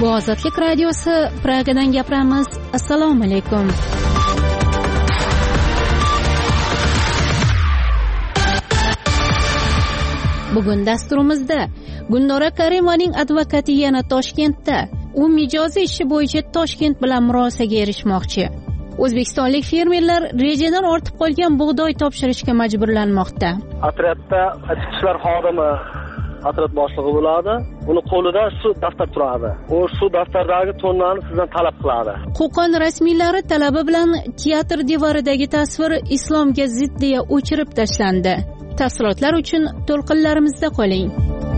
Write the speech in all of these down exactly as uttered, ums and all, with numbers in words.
Bu Ozodlik radiosi, Pragadan gapiramiz. Assalomu alaykum. Bugun dasturimizda Gulnora Karimovaning advokati yana Toshkentda. U mijoziy ishi bo'yicha Toshkent bilan murosaga erishmoqchi. O'zbekistonlik fermerlar rejadan ortib qolgan bug'doy topshirishga majburlanmoqda. Otryadda ichki ishlar xodimi otryad boshlig'i bo'ladi. Uni qo'lida shu daftar turadi. U shu daftardagi tonnani sizdan talab qiladi. Qo'qon rasmiylari talabi bilan teatr devoridagi tasvir islomga zid deya o'chirib tashlandi. Tafsilotlar uchun to'lqinlarimizda qoling.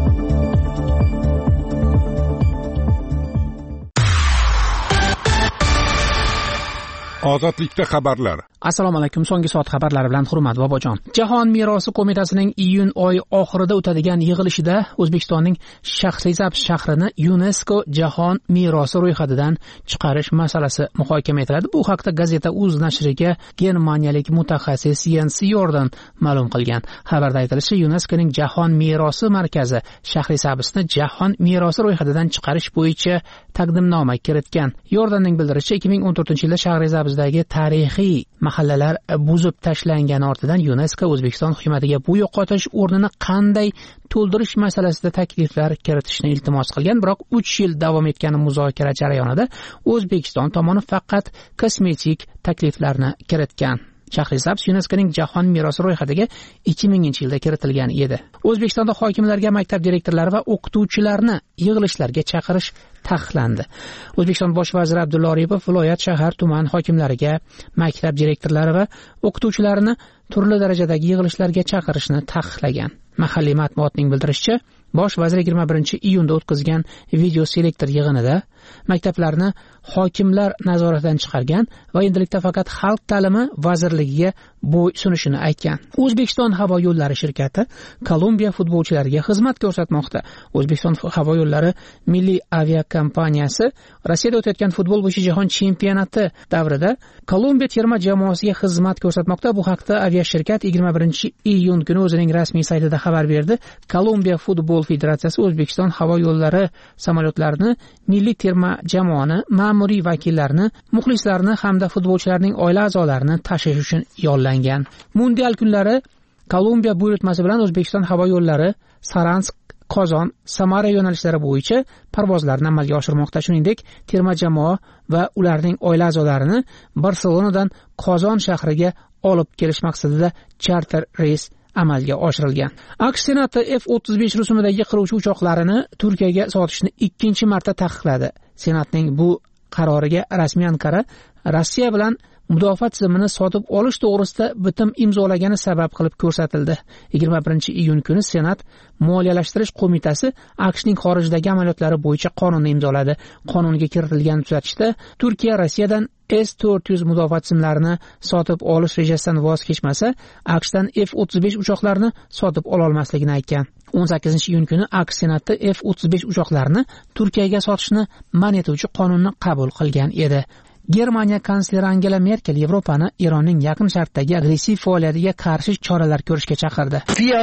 Ozodlikda xabarlar. Assalomu alaykum. So'nggi soat xabarlari bilan Hurmat Bobojon. Jahon merosi qo'mitasining iyun oyi oxirida o'tadigan yig'ilishida O'zbekistonning Shahrisabz shahrini UNESCO jahon merosi ro'yxatidan chiqarish masalasi muhokama etiladi. Bu haqda gazeta uz nashriga germaniyalik mutaxassis Jens Jordan ma'lum qilgan. Xabarda aytilishicha, UNESCOning jahon merosi markazi Shahrisabzni jahon merosi ro'yxatidan chiqarish bo'yicha taqdimnoma kiritgan. Jordanning bildirishicha, ikki ming o'n to'rtinchi yilda Shahrisabzdagi tarixiy mahallalar buzib tashlangani ortidan UNESCO O'zbekiston hukumatiga bu yo'qotish o'rnini qanday to'ldirish masalasida takliflar kiritishni iltimos qilgan, biroq uch yil davom etgan muzokara jarayonida O'zbekiston tomoni faqat kosmetik takliflarni kiritgan. Shahrisabz UNESCOning jahon merosi ro'yxatiga ikki minginchi yilda kiritilgan edi. O'zbekistonda hokimlarga, maktab direktorlari va o'qituvchilarni yig'ilishlarga chaqirish taqiqlandi. O'zbekiston bosh vaziri Abdulla Aripov viloyat, shahar, tuman hokimlariga, maktab direktorlari va o'qituvchilarini turli darajadagi yig'ilishlarga chaqirishni taqiqlagan. Mahalliy matbuotning bildirishicha, bosh vazir yigirma birinchi iyunda o'tkazgan video selektor yig'inida maktablarni hokimlar nazoratidan chiqargan va endilikda faqat xalq ta'limi vazirligiga bo'y sunishini aytgan. O'zbekiston havo yo'llari shirkati Kolumbiya futbolchilariga xizmat ko'rsatmoqda. O'zbekiston havo yo'llari milliy aviakompaniyasi Rossiyada o'tayotgan futbol bo'yicha jahon chempionati davrida Kolumbiya terma jamoasiga xizmat ko'rsatmoqda. Bu haqda aviashirkat yigirma birinchi iyun kuni o'zining rasmiy saytida xabar berdi. Kolumbiya futbol federatsiyasi O'zbekiston havo yo'llari samolyotlarini, milliy terma jamoani, ma'muriy vakillarni, muxlislarni hamda futbolchilarning oila a'zolarini tashish uchun yo'llangan. Mundial kunlari Kolumbiya buyurtmasi bilan O'zbekiston havo yo'llari Saransk, Qozon, Samara yo'nalishlari bo'yicha parvozlarni amalga oshirmoqda. Shuningdek, terma jamoa va ularning oila a'zolarini Barselonadan Qozon shahriga olib kelish maqsadida charter reys amalga oshirilgan. AQSh Senati F o'ttiz besh rusumidagi qiruvchi uchoqlarini Turkiyaga sotishni ikkinchi marta taqiqladi. Senatning bu qaroriga rasmiy Ankara Rossiya bilan mudofaa tizimini sotib olish to'g'risida bitim imzolagani sabab qilib ko'rsatildi. yigirma birinchi iyun kuni Senat moliyalashtirish qo'mitasi AQShning xorijdagi amaliyotlari bo'yicha qonunni imzoladi. Qonunga kiritilgan tuzatishda Turkiya Rossiyadan S to'rt yuz mudofaa tizimlarini sotib olish rejasidan voz kechmasa, AQShdan F o'ttiz besh uchoqlarini sotib ola olmasligini aytgan. o'n sakkizinchi iyun kuni AQSh Senati F o'ttiz besh uchoqlarini Turkiyaga sotishni man etuvchi qonunni qabul qilgan edi. Germaniya kansleri Angela Merkel Yevropani Eronning Yaqin Sharqdagi agressiv faoliyatiga qarshi choralar ko'rishga chaqirdi.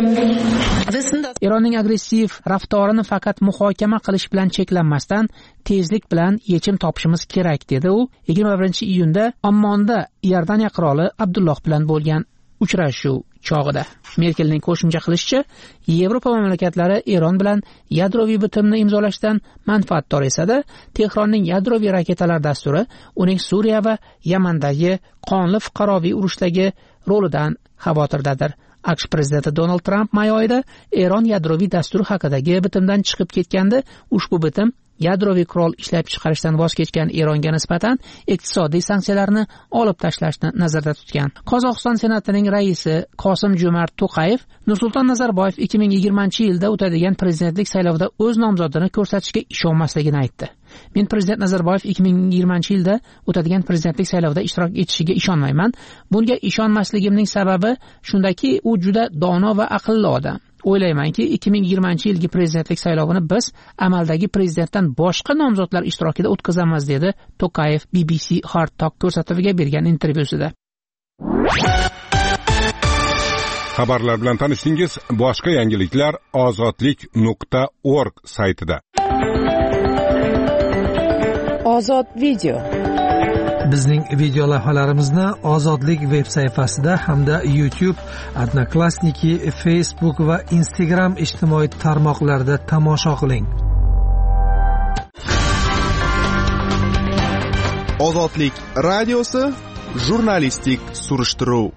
Eronning agressiv raftorini faqat muhokama qilish bilan cheklanmasdan tezlik bilan yechim topishimiz kerak, dedi u. yigirma birinchi iyunda Ammonda Iordaniya qiroli Abdulloh bilan bo'lgan uchrashuv chog'ida. Merkelning qo'shimcha qilishicha, Yevropa mamlakatlari Eron bilan yadroviy bitimni imzolashdan manfaatdor esa-da, Tehronning yadroviy raketalar dasturi uning Suriya va Yamandagi qonli fuqaroviy urushdagi rolidan xavotirdadir. AQSh prezidenti Donald Tramp may oyida Eron yadroviy dasturi haqidagi bitimdan chiqib ketganda, ushbu bitim yadroviy qurol ishlab chiqarishdan voz kechgan Eronga nisbatan iqtisodiy sanksiyalarni olib tashlashni nazarda tutgan. Qozog'iston Senatining raisi Qosim-Jo'mart To'qayev Nursulton Nazarboyev ikki ming yigirmanchi yilda o'tadigan prezidentlik saylovida o'z nomzodini ko'rsatishga ishonmasligini aytdi. Men prezident Nazarboyev ikki ming yigirmanchi yilda o'tadigan prezidentlik saylovida ishtirok etishiga ishonmayman. Bunga ishonmasligimning sababi shundaki, u juda dono va aqlli odam. O'ylaymanki, ikki ming yigirmanchi yilgi prezidentlik saylovini biz amaldagi prezidentdan boshqa nomzodlar ishtirokida o'tkazamiz, dedi To'qayev B B C Hard Talk ko'rsatuviga bergan intervyusida. Xabarlar bilan tanishdingiz. Boshqa yangiliklar ozodlik nuqta org saytida. Ozod video. Bizning video lavhalarimizni Ozodlik veb sayfasida hamda YouTube, Odnoklassniki, Facebook va Instagram ijtimoiy tarmoqlarida tomosha qiling. Ozodlik radiosi jurnalistik surishtiruv.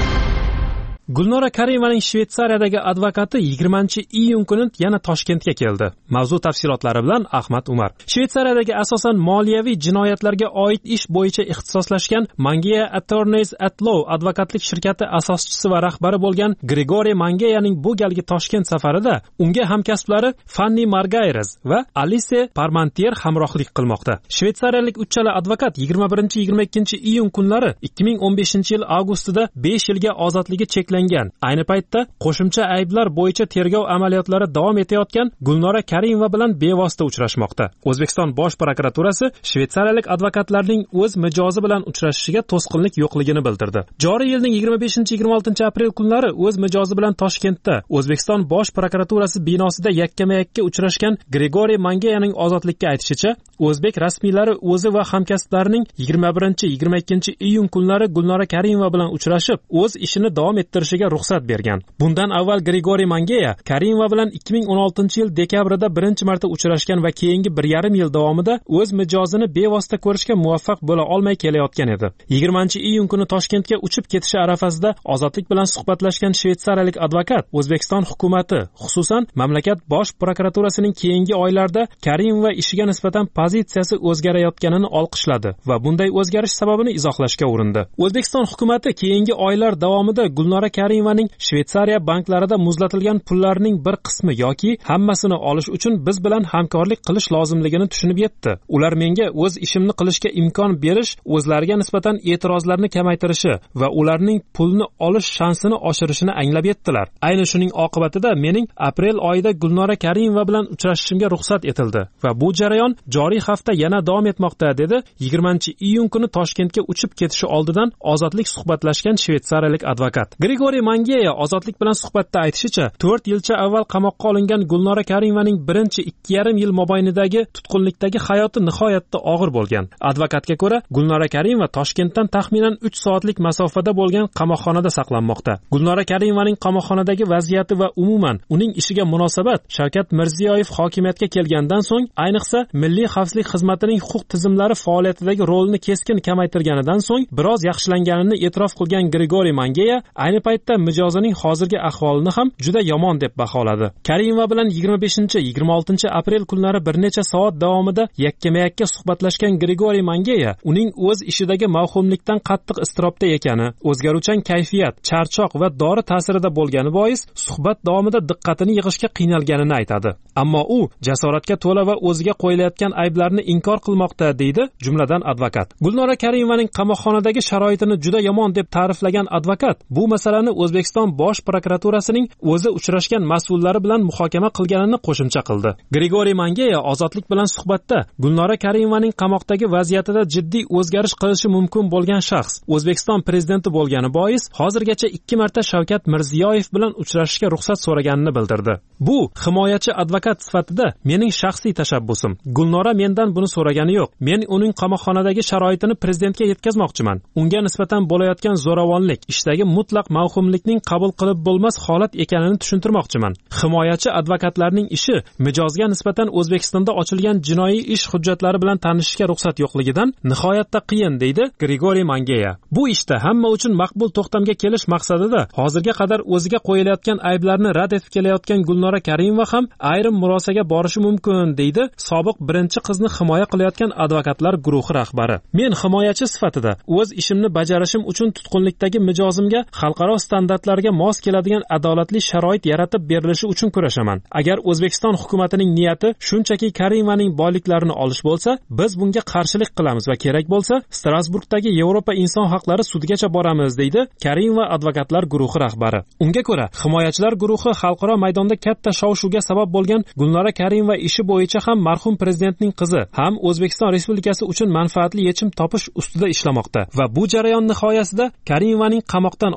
Gulnora Karimovning Shveysariyadagi advokati yigirmanchi iyun kuni yana Toshkentga keldi. Mavzu tafsilotlari bilan Ahmad Umar. Shveysariyadagi asosan moliyaviy jinoyatlarga oid ish bo'yicha ixtisoslashgan Mangeya Attorneys at Law advokatlik shirkati asoschisi va rahbari bo'lgan Grigoriy Mangeyaning bu galgi Toshkent safarida unga hamkasblari Fanny Margayres va Alice Parmentier hamrohlik qilmoqda. Shveysariyalik uchala advokat yigirma birinchi yigirma ikkinchi iyun kunlari ikki ming o'n beshinchi yil avgustida besh yilga ozodligi cheklangan. Ayni paytda qo'shimcha ayblar bo'yicha tergov amaliyotlari davom etayotgan Gulnora Karimova bilan bevosita uchrashmoqda. O'zbekiston Bosh prokuraturasi shveysariyalik advokatlarning o'z mijozi bilan uchrashishiga to'sqinlik yo'qligini bildirdi. Joriy yilning yigirma beshinchi yigirma oltinchi aprel kunlari o'z mijozi bilan Toshkentda O'zbekiston Bosh prokuraturasi binosida yakkama-yakka uchrashgan Grigoriy Mangeyaning ozodlikka aytishicha, o'zbek rasmiylari o'zi va hamkasblarining yigirma birinchi yigirma ikkinchi iyun kunlari Gulnora Karimova bilan uchrashib, o'z ishini davom ettirishiga ruxsat bergan. Bundan avval Grigoriy Mangeya Karimova bilan ikki ming o'n oltinchi yil dekabrida birinchi marta uchrashgan va keyingi bir yarim yil davomida o'z mijozini bevosita ko'rishga muvaffaq bo'la olmay kelayotgan edi. yigirmanchi iyun kuni Toshkentga uchib ketishi arafasida ozodlik bilan suhbatlashgan shveysariyalik advokat O'zbekiston hukumatı, xususan mamlakat bosh prokuraturasining keyingi oylarda Karimova ishiga nisbatan pozitsiyasi o'zgarayotganini olqishladi va bunday o'zgarish sababini izohlashga urindi. O'zbekiston hukumatı keyingi oylar davomida Gulnora Karimovaning Shveysariya banklarida muzlatilgan pullarning bir qismi yoki hammasini olish uchun biz bilan hamkorlik qilish lozimligini tushunib yetdi. Ular menga o'z ishimni qilishga imkon berish, o'zlariga nisbatan e'tirozlarni kamaytirishi va ularning pulni olish shansini oshirishini anglab yetdilar. Ayni shuning oqibatida mening aprel oyida Gulnora Karimova bilan uchrashishimga ruxsat etildi va bu jarayon joriy hafta yana davom etmoqda, dedi yigirmanchi iyun kuni Toshkentga uchib ketishi oldidan ozodlik suhbatlashgan shveysariyalik advokat. Grigoriy Mangeya ozodlik bilan suhbatda aytishicha, to'rt yilcha avval qamoqqa olingan Gulnora Karimovaning birinchi ikki yarim yil mobaynidagi tutqunlikdagi hayoti nihoyatda og'ir bo'lgan. Advokatga ko'ra, Gulnora Karimova Toshkentdan taxminan uch soatlik masofada bo'lgan qamoqxonada saqlanmoqda. Gulnora Karimovaning qamoqxonadagi vaziyati va umuman uning ishiga munosabat Shavkat Mirziyoyev hokimiyatga kelgandan so'ng, ayniqsa Milliy xavfsizlik xizmatining huquq tizimlari faoliyatidagi rolini keskin kamaytirganidan so'ng biroz yaxshilanganini e'tirof qilgan Grigoriy Mangeya ayni paytda mijozining hozirgi ahvolini ham juda yomon deb baholadi. Karimova bilan yigirma beshinchi yigirma oltinchi aprel kunlari bir necha soat davomida yakkama-yakka suhbatlashgan Grigoriy Mangeya uning o'z ishidagi mavhumlikdan qattiq iztirobda ekani, o'zgaruvchan kayfiyat, charchoq va dori ta'sirida bo'lgani bois suhbat davomida diqqatini yig'ishga qiynalganini aytadi. Ammo u jasoratga to'la va o'ziga qo'yilayotgan ayblarni inkor qilmoqda, deydi jumladan advokat. Gulnora Karimovaning qamoqxonadagi sharoitini juda yomon deb ta'riflagan advokat bu masalani O'zbekiston Bosh prokuraturasining o'zi uchrashgan mas'ullari bilan muhokama qilganini qo'shimcha qildi. Grigoriy Mangeya ozodlik bilan suhbatda Gulnora Karimovaning qamoqdagi vaziyatida jiddiy o'zgarish qilishi mumkin bo'lgan shaxs O'zbekiston prezidenti bo'lgani bois hozirgacha ikki marta Shavkat Mirziyoyev bilan uchrashishga ruxsat so'raganini bildirdi. Bu himoyachi advokat sifatida mening shaxsiy tashabbusim. Gulnora mendan buni so'ragani yo'q. Men uning qamoqxonadagi sharoitini prezidentga yetkazmoqchiman. Unga nisbatan bo'layotgan zo'ravonlik, ishdagi mutlaq mavhumlikning qabul qilib bo'lmas holat ekanini tushuntirmoqchiman. Himoyachi advokatlarning ishi mijozga nisbatan O'zbekistonda ochilgan jinoiy ish hujjatlari bilan tanishishga ruxsat yo'qligidan nihoyatda qiyin, deydi Grigoriy Mangeya. Bu ishda hamma uchun maqbul to'xtamga kelish maqsadida hozirga qadar o'ziga qo'yilayotgan ayblarni rad etib kelayotgan Gulnora Karimova ham ayrim murosaga borishi mumkin, deydi sobiq birinchi qizni himoya qilayotgan advokatlar guruhi rahbari. Men himoyachi sifatida o'z ishimni bajarishim uchun tutqunlikdagi mijozimga xalqaro standartlarga mos keladigan adolatli sharoit yaratib berilishi uchun kurashaman. Agar O'zbekiston hukumatining niyati shunchaki Karimovaning boyliklarini olish bo'lsa, biz bunga qarshilik qilamiz va kerak bo'lsa Strasburgdagi Yevropa inson haqlari sudigacha boramiz, deydi Karimova advokatlar guruhi rahbari. Unga ko'ra, himoyachilar guruhi xalqaro maydonda katta shov-shuvga sabab bo'lgan Gulnora Karimova ishi bo'yicha ham marhum prezidentning qizi ham O'zbekiston Respublikasi uchun manfaatli yechim topish ustida ishlamoqda va bu jarayon nihoyasida Karimovaning qamoqdan ozod etilib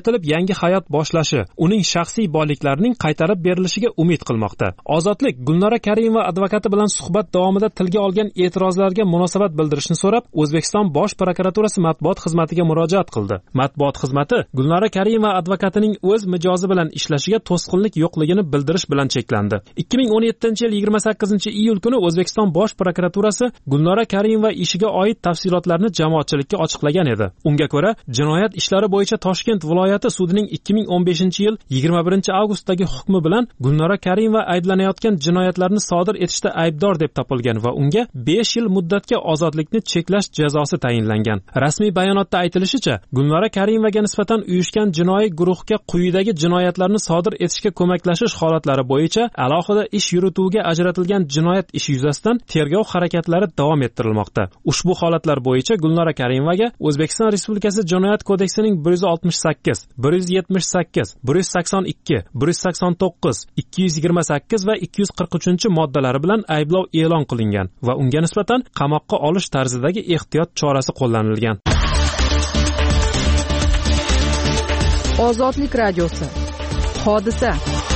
etilib yangi hayot boshlashi, uning shaxsiy boyliklarining qaytarib berilishiga umid qilmoqda. Ozodlik Gulnora Karimova advokati bilan suhbat davomida tilga olgan e'tirozlarga munosabat bildirishni so'rab, O'zbekiston Bosh prokuraturasi matbuot xizmatiga murojaat qildi. Matbuot xizmati Gulnora Karimova advokatining o'z mijozi bilan ishlashiga to'sqinlik yo'qligini bildirish bilan cheklandi. ikki ming o'n yettinchi yil yigirma sakkizinchi iyul kuni O'zbekiston Bosh prokuraturasi Gulnora Karimova ishiga oid tafsilotlarni jamoatchilikka ochiqlagan edi. Unga ko'ra, jinoyat ishlari bo'yicha Toshkent viloyati sudining ikki ming o'n beshinchi yil yigirma birinchi avgustdagi hukmi bilan Gulnora Karimova ayblanayotgan jinoyatlarni sodir etishda aybdor deb topilgan va unga besh yil muddatga ozodlikni cheklash jazosi tayinlangan. Rasmiy bayonotda aytilishicha, Gulnora Karimovaga nisbatan uyushgan jinoiy guruhga quyidagi jinoyatlarni sodir etishga ko'maklashish holatlari bo'yicha alohida ish yurituvga ajratilgan jinoyat ishi yuzasidan tergov harakatlari davom ettirilmoqda. Ushbu holatlar bo'yicha Gulnora Karimovaga O'zbekiston Respublikasi Jinoyat kodeksining bir yuz oltmish sakkiz, bir yuz yetmish sakkiz, bir yuz sakson ikki, bir yuz sakson to'qqiz, ikki yuz yigirma sakkiz va ikki yuz qirq uchinchi moddalari bilan ayblov e'lon qilingan va unga nisbatan qamoqqa olish tarzidagi ehtiyot chorasi qo'llanilgan. Ozodlik radiosi. Hodisa.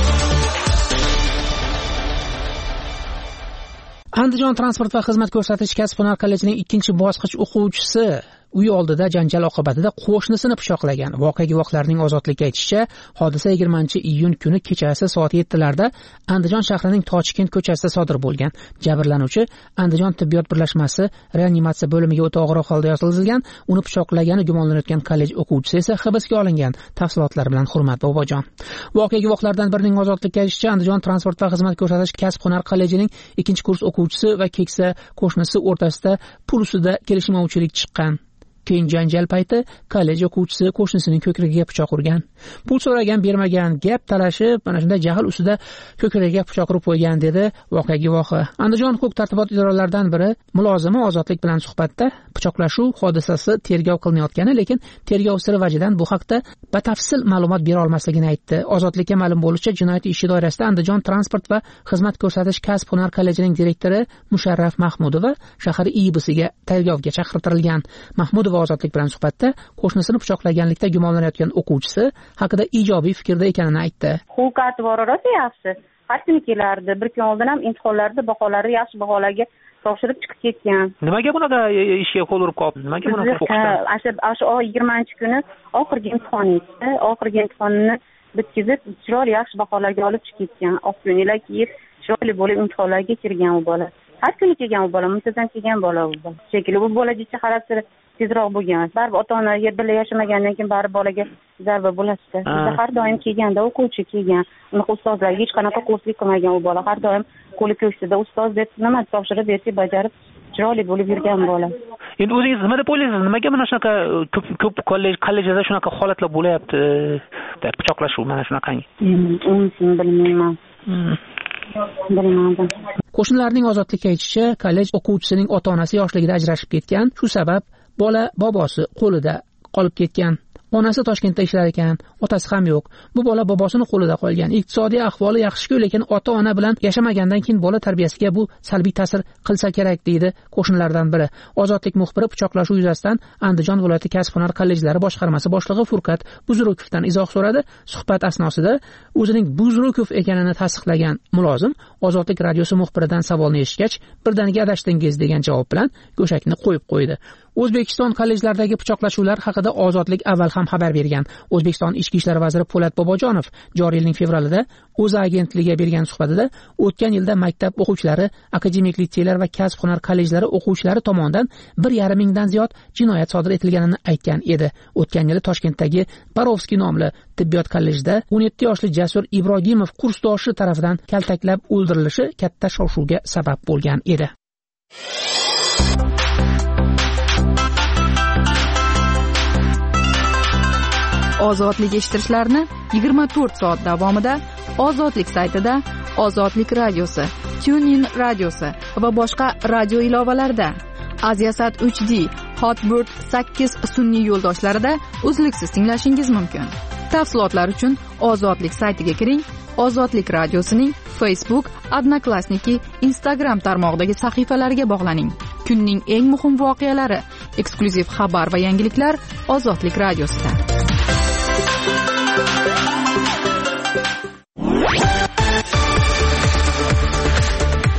Andijon transport va xizmat ko'rsatish kasb-hunar kollejining ikkinchi bosqich o'quvchisi uy oldida janjal oqibatida qo'shnisini pichoqlagan. Voqea guvohlarining Ozodlikka aytishicha, hodisa yigirmanchi iyun kuni kechasi soat yettilarda Andijon shahrining Toshkent ko'chasida sodir bo'lgan. Jabrlanuvchi Andijon tibbiyot birlashmasi reanimatsiya bo'limiga o'ta og'ir holda yotqizilgan. Uni pichoqlagani gumonlanayotgan kollej o'quvchisi esa hibsga olingan. Tafsilotlar bilan Hurmat Bobojon. Voqea guvohlaridan birining Ozodlikka aytishicha, Andijon transport va xizmat ko'rsatish kasb-hunar kollejining ikkinchi kurs o'quvchisi va keksa qo'shnisi o'rtasida pul ustida kelishmovchilik chiqqan. Keyin janjal payti kollej o'quvchisi qo'shnisining ko'kragiga pichoq urgan. Pul so'ragan, bermagan, gap talashib, mana shunday jahl ustida ko'kragiga pichoq urib qo'ygan, dedi voqea guvohi. Andijon huquq tartibot idoralaridan biri mulozimi Ozodlik bilan suhbatda pichoqlashuv hodisasi tergov qilinayotgani, lekin tergov siri vajidan bu haqda batafsil ma'lumot bera olmasligini aytdi. Ozodlikka ma'lum bo'lishicha, jinoyat ishi doirasida Andijon transport va xizmat ko'rsatish kasb-hunar kollejining direktori Musharraf Mahmudova shahar I B siga tergovga chaqirtirilgan. Mahmudova Ozodlik bilan suhbatda qo'shnisini pichoqlaganlikda gumonlanayotgan o'quvchisi haqida ijobiy fikrda ekanini aytdi. Huquqati bor rosa yaxshi. Har kuni kelardi. Bir kun oldin ham imtihonlarda baholari yaxshi baholarga topshirib chiqib ketgan. Nimaga bunaqa ishga qo'l urib qoldi? Nimaga bunaqa o'qishdan? O'sha oy yigirmanchi kuni oxirgi imtihoni edi. Oxirgi imtihonni bitkazib, chiroyli yaxshi baholarga olib chiqib ketgan. Oqkunlar kiyib, chiroyli bo'lib imtihonlarga kirgan u bola. Har kuni kelgan u bola, muntazam kelgan bola u bola. Shekilli bu bola jicha xarakteri tezroq bo'lgan. Baribir ota-onaga birga yashamagandan keyin baribir bolaga zarba bo'ladi. Bizda har doim kelganda o'quvchi kelgan. Unaqa ustozlarga hech qanaqa qo'rslik qilmagan u bola. Har doim qo'li ko'ksida ustoz deb nima topshirib bersa bajarib chiroyli bo'lib yurgan bola. Endi o'zingiz nima deb o'ylaysiz? Nimaga mana shunaqa ko'p ko'p kollej kollejda shunaqa holatlar bo'layapti? Pichoqlashuv mana shunaqangi. Unisini bilmayman. Bilmadim. Qo'shnilarning Ozodlikka aytishicha, kollej o'quvchisining ota-onasi yoshligida ajrashib ketgan. Shu sabab bola bobosi qo'lida qolib ketgan. Onasi Toshkentda ishlar ekan, otasi ham yo'q. Bu bola bobosining qo'lida qolgan. Iqtisodiy ahvoli yaxshi-ku, lekin ota-ona bilan yashamagandan keyin bola tarbiyasiga bu salbiy ta'sir qilsa kerak, deydi qo'shnilardan biri. Ozodlik muxbiri pichoqlashuv yuzasidan Andijon viloyati kasb-hunar kollejlari boshqarmasi boshlig'i Furqat Buzrukovdan izoh so'radi. Suhbat asnosida o'zining Buzrukov ekanini tasdiqlagan mulozim Ozodlik radiosi muxbiridan savolni eshitgach, birdaniga adashdingiz degan javob bilan go'shakni qo'yib qo'ydi. O'zbekiston kollejlaridagi pichoqlashuvlar haqida Ozodlik avval ham xabar bergan. O'zbekiston Ichki ishlar vaziri Po'lat Bobojonov joriy yilning fevralida o'z agentligiga bergan suhbatida o'tgan yilda maktab o'quvchilari, akademik litseylar va kasb-hunar kollejlari o'quvchilari tomonidan bir yarim mingdan ziyod jinoyat sodir etilganini aytgan edi. O'tgan yili Toshkentdagi Barovskiy nomli tibbiyot kollejida o'n yetti yoshli Jasur Ibrohimov kursdoshi tomonidan kaltaklab o'ldirilishi katta shov-shuvga sabab bo'lgan edi. Ozodlik eshittirishlarni yigirma to'rt soat davomida Ozodlik saytida, Ozodlik radiosi, TuneIn radiosi va boshqa radio ilovalarida, Aziasat uch D, Hotbird sakkiz sun'iy yo'ldoshlarida uzluksiz tinglashingiz mumkin. Tafsilotlar uchun Ozodlik saytiga kiring. Ozodlik radiosining Facebook, Odnoklassniki, Instagram tarmog'idagi sahifalariga bog'laning. Kunning eng muhim voqealari, eksklyuziv xabar va yangiliklar Ozodlik radiosida.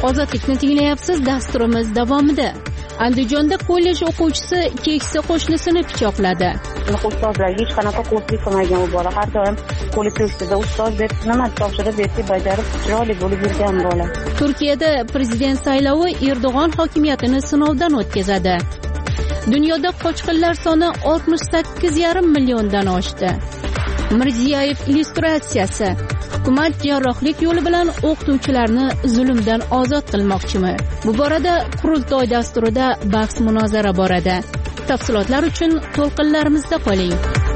Ozodlikni tinglayapsiz. Dasturimiz davomida. Andijonda kollej o'quvchisi keksa qo'shnisini pichoqladi. Ustozlarga hech qanaqa qo'rslik qilmagan u bola. Har doim qo'li to'sida ustoz deb nima topshirib bersa bajarib chiroyli bo'lib yurgan bola. Turkiyada prezident saylovi Erdo'g'on hokimiyatini sinovdan o'tkazadi. Dunyoda qochqinlar soni oltmish sakkiz yarim milliondan oshdi. Mirziyoyev illyustratsiyasi. Hukumat jarrohlik yo'li bilan o'qituvchilarni zulmdan ozod qilmoqchimi? Bu borada qurultoy dasturida bahs munozara boradi. Tafsilotlar uchun to'lqinlarimizda qoling.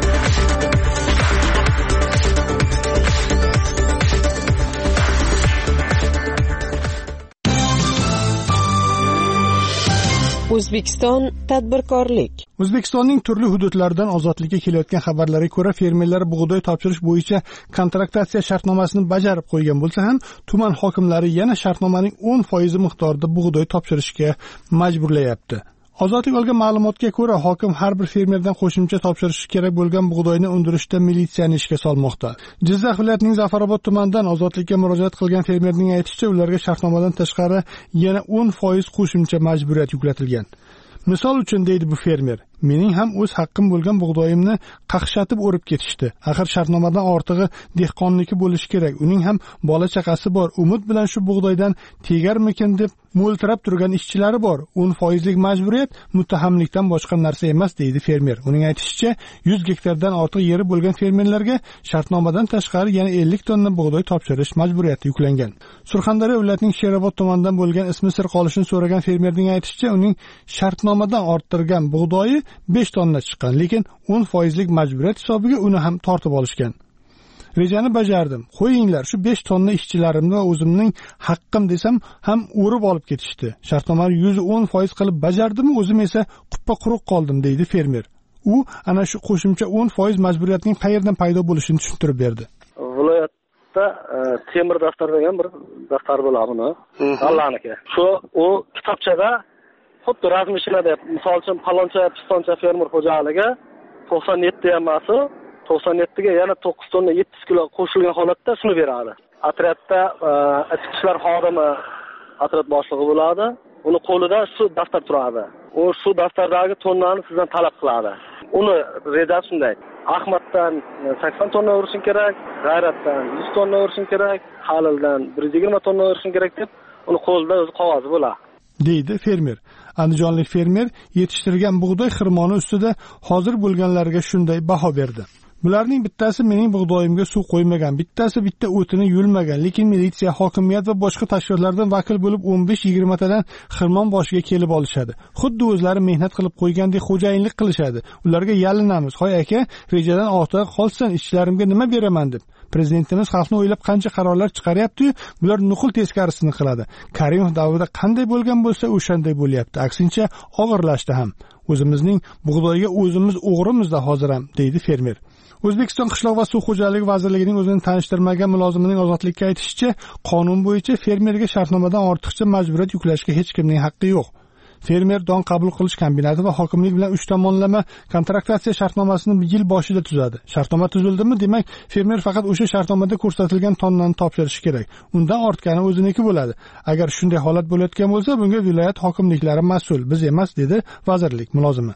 O'zbekiston tadbirkorlik. O'zbekistonning turli hududlaridan ozodlikka kelayotgan xabarlarga ko'ra, fermerlar bug'doy topshirish bo'yicha kontraktatsiya shartnomasini bajarib qo'ygan bo'lsa ham, tuman hokimlari yana shartnomaning o'n foiz miqdorida bug'doy topshirishga majburlayapti. Ozodlik olgan ma'lumotga ko'ra, hokim har bir fermerdan qo'shimcha topshirishi kerak bo'lgan bug'doyni undirishda militsiyani ishga solmoqda. Jizzax viloyatining Zafarobod tumanidan ozodlikka murojaat qilgan fermerning aytishicha, ularga shartnomadan tashqari yana o'n foiz qo'shimcha majburiyat yuklatilgan. Misol uchun deydi bu fermer, mening ham o'z haqqim bo'lgan bug'doyimni qaqshatib o'rib ketishdi. Axir shartnomadan ortig'i dehqonniki bo'lishi kerak. Uning ham bola chaqasi bor. Umid bilan shu bug'doydan tegarmikin deb mo'ltirab turgan ishchilari bor. o'n foizlik majburiyat muttahamlikdan boshqa narsa emas deydi fermer. Uning aytishicha, yuz gektardan ortiq yeri bo'lgan fermerlarga shartnomadan tashqari yana ellik tonna bug'doy topshirish majburiyati yuklangan. Surxondaryo viloyatining Sherobod tumanidan bo'lgan ismi sir qolishini so'ragan fermerning aytishicha, uning shartnomadan orttirgan bug'doyi besh tonna chiqqan, lekin o'n foizlik majburiyat hisobiga uni ham tortib olishgan. Rejani bajardim. Qo'yinglar, shu besh tonna ishchilarimni va o'zimning haqqim desam ham o'rib olib ketishdi. Shartnomani yuz o'n foiz qilib bajardim, o'zim esa quppa quruq qoldim deydi fermer. U ana shu qo'shimcha o'n foiz majburiyatning qayerdan paydo bo'lishini tushuntirib berdi. Viloyatda temir daftar degan bir daftar bo'ladi buni. Allaniki. Shu u kitobchada xuddi razmishlarda, misol uchun paloncha, pistoncha fermer xo'jaligi to'qson yetti yammasi to'qson yettiga yana to'qqiz tonna yetti yuz kilo qo'shilgan holatda shuni beradi. Otryadda ichki ishlar xodimi otryad boshlig'i bo'ladi. Uni qo'lida shu daftar turadi. U shu daftardagi tonnani sizdan talab qiladi. Uni rejasi shunday. Ahmaddan sakson tonna urishing kerak, G'ayratdan yuz tonna urishing kerak, Halildan bir yuz yigirma tonna urishing kerak deb uni qo'lida o'zi qog'ozi bo'ladi. deydi fermer. Andijonlik fermer yetishtirgan bug'doy xirmoni ustida hozir bo'lganlarga shunday baho berdi. Bularning bittasi mening bug'doyimga suv qo'ymagan, bittasi bitta o'tini yulmagan, lekin militsiya, hokimiyat va boshqa tashkilotlardan vakil bo'lib o'n besh yigirma tadan xirmon boshiga kelib olishadi. Xuddi o'zlari mehnat qilib qo'ygandek xo'jayinlik qilishadi. Ularga yalinamiz. Hoy aka, rejadan ortiq qolsan, ishchilarimga nima beraman deb. Prezidentimiz xalqni o'ylab qancha qarorlar chiqaryapti-yu, bular nuqul teskarisini qiladi. Karimov davrida qanday bo'lgan bo'lsa, o'shanday bo'lyapti. Aksincha og'irlashdi ham. O'zimizning bug'doyga o'zimiz o'g'rimizda hozir ham, deydi fermer. O'zbekiston qishloq va suv xo'jaligi vazirligining o'zini tanishtirmagan mulozimining ozodlikka aytishicha, qonun bo'yicha fermerga shartnomadan ortiqcha majburiyat yuklashga hech kimning haqqi yo'q. Fermer don qabul qilish kombinati va hokimlik bilan uch tomonlama kontraktatsiya shartnomasini yil boshida tuzadi. Shartnoma tuzildimi, demak, fermer faqat o'sha shartnomada ko'rsatilgan tonnani topshirishi kerak. Undan ortgani o'ziniki bo'ladi. Agar shunday holat bo'layotgan bo'lsa, bunga viloyat hokimliklari mas'ul, biz emas, dedi vazirlik mulozimi.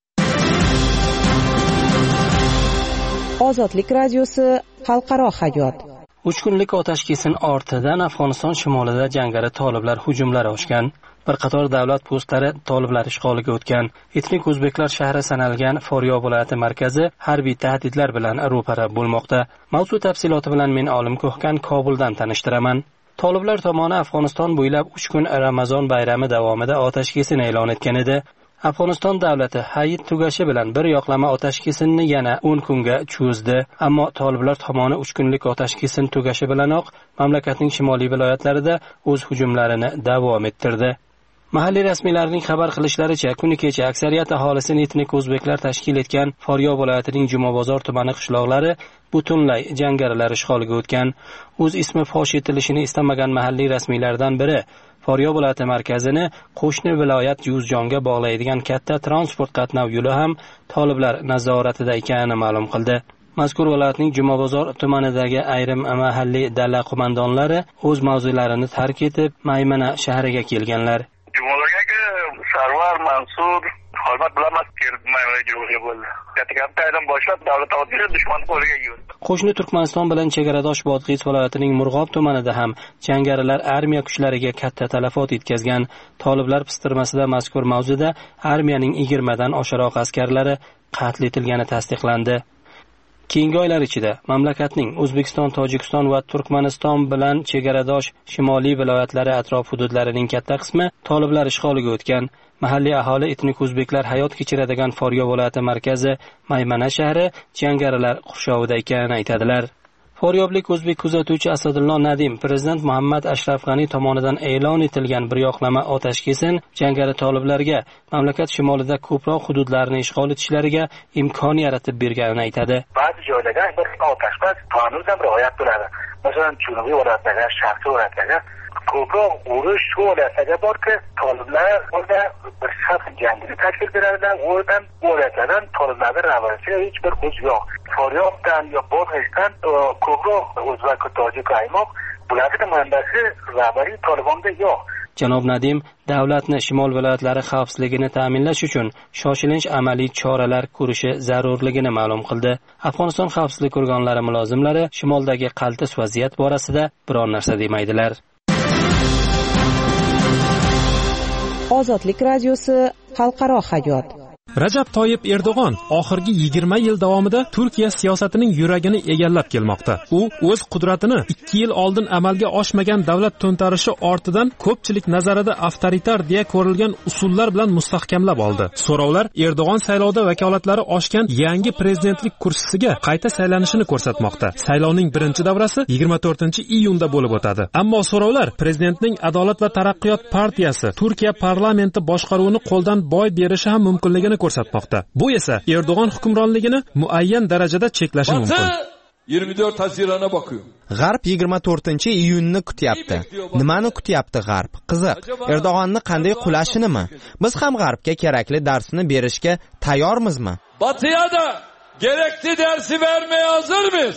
Ozodlik radiosi xalqaro hayot. uch kunlik otashkesin ortidan Afg'oniston shimolida jangari toliblar hujumlari ochgan. Bir qator davlat postlari toliblar ishg'oliga o'tgan. Etnik o'zbeklar shahri sanalgan Foryob viloyati markazi harbiy tahdidlar bilan ro'para bo'lmoqda. Mavzu tafsiloti bilan men Olim Ko'hkan Kobuldan tanishtiraman. Toliblar tomoni Afg'oniston bo'ylab uch kun Ramazon bayrami davomida otashkesin e'lon etgan edi. Afg'oniston davlati hayit tugashi bilan bir yoqlama otashkesinni yana o'n kunga cho'zdi, ammo toliblar tomoni uch kunlik otashkesin tugashi bilanoq mamlakatning shimoliy viloyatlarida o'z hujumlarini davom ettirdi. Mahalliy rasmiylarning xabar qilishlaricha, kuni kecha aksariyat aholisini etnik o'zbeklar tashkil etgan Foryob viloyatining Jumobozor tumani qishloqlari butunlay jangarilar ishg'oliga o'tgan. O'z ismi fosh etilishini istamagan mahalliy rasmiylardan biri Foryob viloyati markazini qo'shni viloyat Juzjonga bog'laydigan katta transport qatnov yo'li ham toliblar nazoratida ekanini ma'lum qildi. Mazkur viloyatning Jumabozor tumanidagi ayrim mahalliy dala qo'mondonlari o'z mavzularini tark etib, Maymana shahriga kelganlar. Jumabozorga Sarvar Mansur Hurmat bilan Maymanaga bo'ldi. Kattadan boshlab davlat ortiga dushman qo'liga yo'ldi. Qo'shni Turkmaniston bilan chegaradosh Bodg'iz viloyatining Murg'ob tumanida ham jangarilar armiya kuchlariga katta talafot yetkazgan. Toliblar pistirmasida mazkur mavzuda armiyaning yigirma dan oshiqroq askarlari qatl etilgani tasdiqlandi. Keyingi oylar ichida mamlakatning O'zbekiston, Tojikiston va Turkmaniston bilan chegaradosh shimoliy viloyatlari atrof hududlarining katta qismi toliblar ishg'oliga o'tgan. Mahalliy aholi etnik o'zbeklar hayot kechiradigan Foryo viloyati markazi Maymana shahri jangarilar qurshovida ekanini aytadilar. Foryoblik o'zbek kuzatuvchi Asadullo Nadim prezident Muhammad Ashraf G'ani tomonidan e'lon etilgan bir yoqlama otashkesin jangari toliblarga mamlakat shimolida ko'proq hududlarni ishg'ol etishlariga imkon yaratib berganini aytadi. Ba'zi joylarda bir otashbas qonun ham rioya qiladi. Masalan, janubiy viloyatlarda, sharqiy viloyatlarda ko'proq urush viloyatlarga borki, toliblar o'rda bir shaxs jangini tashkil beradilar. O'rdan viloyatlardan toliblarga ravishga hech bir o'z yo'q. Foryobdan yo Bodg'izdan ko'proq o'zbek va tojik aymoq bularning manbasi rahbariy Tolibonda yo'q. Janob Nadim davlatni shimol viloyatlari xavfsizligini ta'minlash uchun shoshilinch amaliy choralar ko'rishi zarurligini ma'lum qildi. Afg'oniston xavfsizlik organlari mulozimlari shimoldagi qaltis vaziyat borasida biror narsa demaydilar. Ozodlik radiosi xalqaro hayot. Rajab Toyyib Erdo'g'on oxirgi yigirma yil davomida Turkiya siyosatining yuragini egallab kelmoqda. U o'z qudratini ikki yil oldin amalga oshmagan davlat to'ntarishi ortidan ko'pchilik nazarida avtoritar deya ko'rilgan usullar bilan mustahkamlab oldi. So'rovlar Erdo'g'on saylovda vakolatlari oshgan yangi prezidentlik kursisiga qayta saylanishini ko'rsatmoqda. Saylovning birinchi davrasi yigirma to'rtinchi iyunda bo'lib o'tadi. Ammo so'rovlar prezidentning Adolat va taraqqiyot partiyasi Turkiya parlamenti boshqaruvini qo'ldan boy berishi ham mumkinligini ko'rsatmoqda. Bu esa Erdo'g'on hukmronligini muayyan darajada cheklashi mumkin. yigirma to'rt Haziran'a bakıyor. G'arb yigirma to'rtinchi iyunni kutyapti. Nimani kutyapti G'arb? Qiziq. Erdo'g'onni qanday qulashinimi? Biz ham G'arbga kerakli darsni berishga tayyormizmi? Batıya da gerekli dersi vermeye hazır mıyız?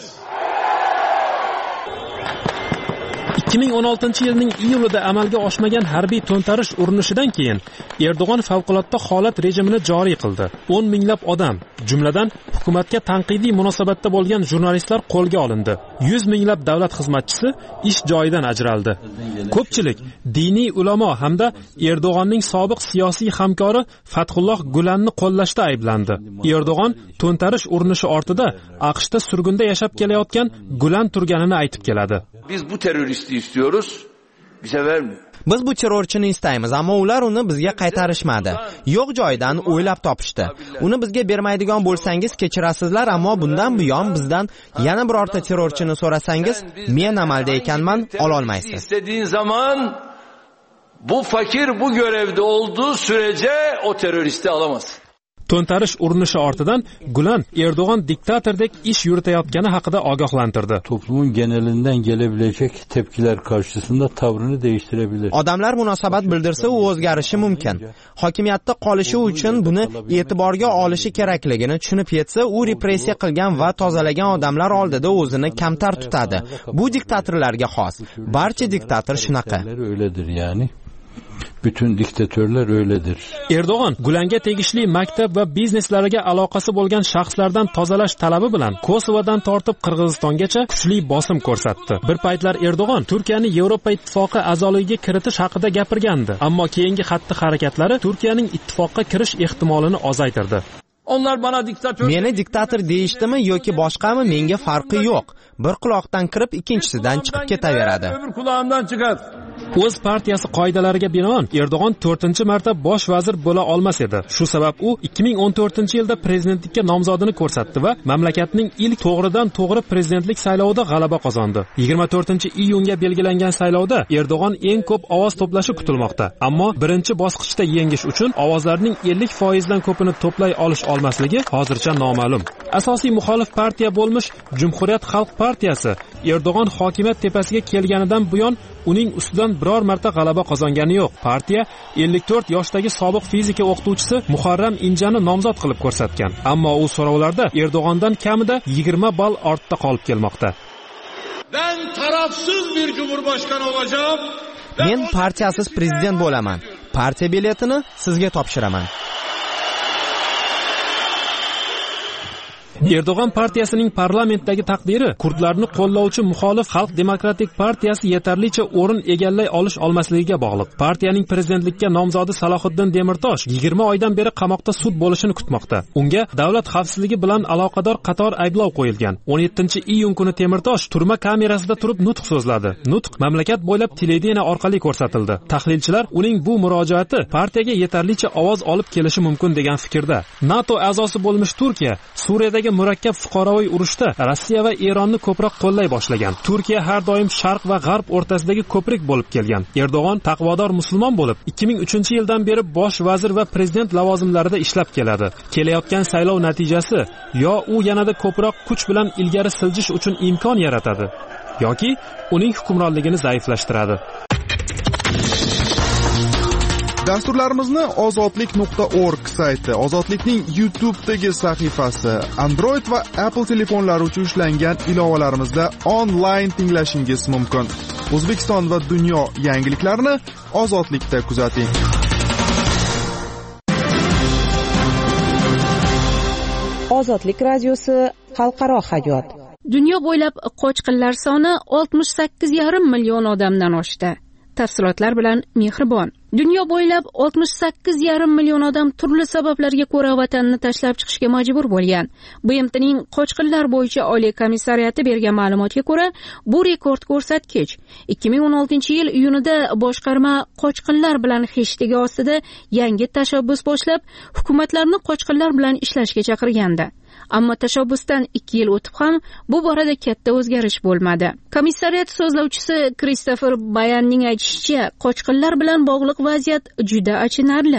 ikki ming o'n oltinchi yilning iyulida amalga oshmagan harbiy to'ntarish urinishidan keyin Erdo'g'on favqulodda holat rejimini joriy qildi. o'n minglab odam, jumladan hukumatga tanqidiy munosabatda bo'lgan jurnalistlar qo'lga olindi. yuz minglab davlat xizmatchisi ish joyidan ajraldi. Ko'pchilik diniy ulamo hamda Erdo'g'onning sobiq siyosiy hamkori Fathulloh Gulenni qo'llashda ayblandi. Erdo'g'on to'ntarish urinishi ortida AQShda surgunda yashab kelayotgan Gulen turganini aytib keladi. Biz bu teröristi istiyoruz, bize vermiyor. Biz bu terrorchini istaymiz, ammo ular uni bizga qaytarishmadi. Yo'q joydan o'ylab topishdi. Uni bizga bermaydigan bo'lsangiz kechirasizlar, ammo bundan buyon bizdan yana birorta terrorchini so'rasangiz, men amalda ekanman, ola olmaysiz. İstediğin zaman bu fakir bu görevde olduğu sürece o teröristi alamazsın. To'ntarish urinishi ortidan Gulen Erdo'g'on diktatordek ish yuritayotgani haqida ogohlantirdi. Toplumun genelinden gelebilecek tepkiler karşısında tavrını değiştirebilir. Odamlar munosabat bildirsa u o'zgarishi mumkin. Hokimiyatda qolishi uchun buni e'tiborga olishi kerakligini tushunib yetsa, u repressiya qilgan va tozalagan odamlar oldida o'zini kamtar tutadi. Bu diktatorlarga xos. Barcha diktator shunaqa. Öyledir yani. Bütün diktatörler öyledir. Erdo'g'on Gulenga tegishli maktab va bizneslariga aloqasi bo'lgan shaxslardan tozalash talabi bilan Kosovodan tortib Qirg'izistongacha kuchli bosim ko'rsatdi. Bir paytlar Erdo'g'on Turkiyani Yevropa ittifoqi a'zoligiga kiritish haqida gapirgandi, ammo keyingi xatti-harakatlari Turkiyaning ittifoqqa kirish ehtimolini ozaytirdi. Onlar bana diktatör... Meni diktator deyishdimi yoki boshqami, menga farqi yo'q. Bir quloqdan kirib, ikkinchisidan chiqib ketaveradi. Öbür kulağımdan çıkar. O'z partiyasi qoidalariga binoan Erdo'g'on to'rtinchi marta bosh vazir bo'la olmas edi. Shu sabab u ikki ming o'n to'rtinchi yilda prezidentlikka nomzodini ko'rsatdi va mamlakatning ilk to'g'ridan to'g'ri prezidentlik saylovida g'alaba qozondi. yigirma to'rtinchi iyunga belgilangan saylovda Erdo'g'on eng ko'p ovoz to'plashi kutilmoqda. Ammo birinchi bosqichda yengish uchun ovozlarning ellik foiz dan ko'pini to'play olish olmasligi hozircha noma'lum. Asosiy muxolif partiya bo'lmish Jumhuriyat xalq partiyasi Erdo'g'on hokimiyat tepasiga kelganidan buyon uning ustidan biror marta g'alaba qozongani yo'q. Partiya ellik to'rt yoshdagi sobiq fizika o'qituvchisi Muharram Injani nomzod qilib ko'rsatgan. Ammo u so'rovlarda Erdo'g'ondan kamida yigirma ball ortda qolib kelmoqda. Ben tarafsız bir cumhurbaşkanı olacağım. Men partiyasiz prezident bo'laman. Partiya biletini sizga topshiraman. Erdo'g'on partiyasining parlamentdagi taqdiri kurdlarni qo'llovchi muxolif Xalq demokratik partiyasi yetarlicha o'rin egallay olish olmasligiga bog'liq. Partiyaning prezidentlikka nomzodi Salohiddin Demirtosh yigirma oydan beri qamoqda sud bo'lishini kutmoqda. Unga davlat xavfsizligi bilan aloqador qator ayblov qo'yilgan. o'n yettinchi iyun kuni Demirtosh turma kamerasida turib nutq so'zladi. Nutq mamlakat bo'ylab televideniya orqali ko'rsatildi. Tahlilchilar uning bu murojaati partiyaga yetarlicha ovoz olib kelishi mumkin degan fikrda. NATO a'zosi bo'lmish Turkiya Suriyadagi murakkab fuqaroviy urushda Rossiya va Eronni ko'proq qo'llay boshlagan. Turkiya har doim Sharq va G'arb o'rtasidagi ko'prik bo'lib kelgan. Erdo'g'on taqvodor musulmon bo'lib, ikki ming uchinchi yildan beri bosh vazir va prezident lavozimlarida ishlab keladi. Kelayotgan saylov natijasi yo u yanada ko'proq kuch bilan ilgari siljish uchun imkon yaratadi, yoki uning hukmronligini zaiflashtiradi. Dasturlarimizni ozodlik nuqta org sayti, Ozodlikning YouTube'dagi sahifasi, Android va Apple telefonlari uchun ishlangan ilovalarimizda onlayn tinglashingiz mumkin. O'zbekiston va dunyo yangiliklarini Ozodlikda kuzating. Ozodlik radiosi xalqaro hayot. Dunyo bo'ylab qochqinlar soni oltmish sakkiz yarim million odamdan oshdi. Tafsilotlar bilan Mehribon. Dunyo bo'ylab oltmish sakkiz yarim million odam turli sabablarga ko'ra vatanni tashlab chiqishga majbur bo'lgan. B M T'ning qochqinlar bo'yicha Oliy komissariyati bergan ma'lumotga ko'ra, bu rekord ko'rsatkich. ikki ming o'n oltinchi yil iyunida boshqarma qochqinlar bilan heshtigi ostida yangi tashabbus boshlab, hukumatlarni qochqinlar bilan ishlashga chaqirgandi. Ammo tashabbusdan ikki yil o'tib ham bu borada katta o'zgarish bo'lmadi. Komissariyat so'zlovchisi Kristofer Bayanning aytishicha, qochqinlar bilan bog'liq vaziyat juda achinarli.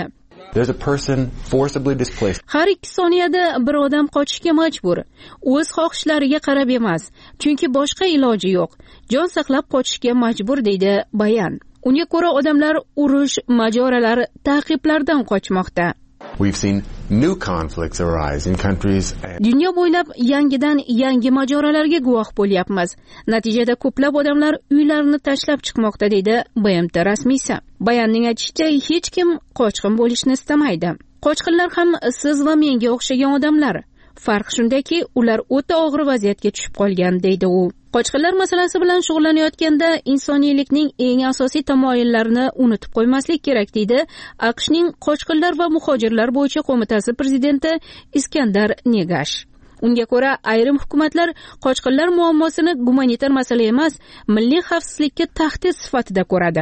Har ikki soniyada bir odam qochishga majbur. O'z xohishlariga qarab emas, chunki boshqa iloji yo'q. Jon saqlab qochishga majbur, deydi Bayan. Unga ko'ra odamlar urush, mojarolar, ta'qiblardan qochmoqda. We've seen new conflicts arise in countries. Dunyo bo'ylab yangidan yangi mojarolarga guvoh bo'lyapmiz. Natijada ko'plab odamlar uylarini tashlab chiqmoqda, deydi B M T rasmiysi. Bayanning aytishicha, hech kim qochqin bo'lishni istamaydi. Qochqinlar ham siz va menga o'xshagan odamlar. Farq shundaki, ular o'ta og'ir vaziyatga tushib qolgan, deydi u. Qochqinlar masalasi bilan shug'ullanayotganda insoniylikning eng asosiy tamoyillarini unutib qo'ymaslik kerak, deydi AQShning qochqinlar va muhojirlar bo'yicha qo'mitasi prezidenti Iskandar Negash. Unga ko'ra, ayrim hukumatlar qochqinlar muammosini gumanitar masala emas, milliy xavfsizlikka tahdid sifatida ko'radi.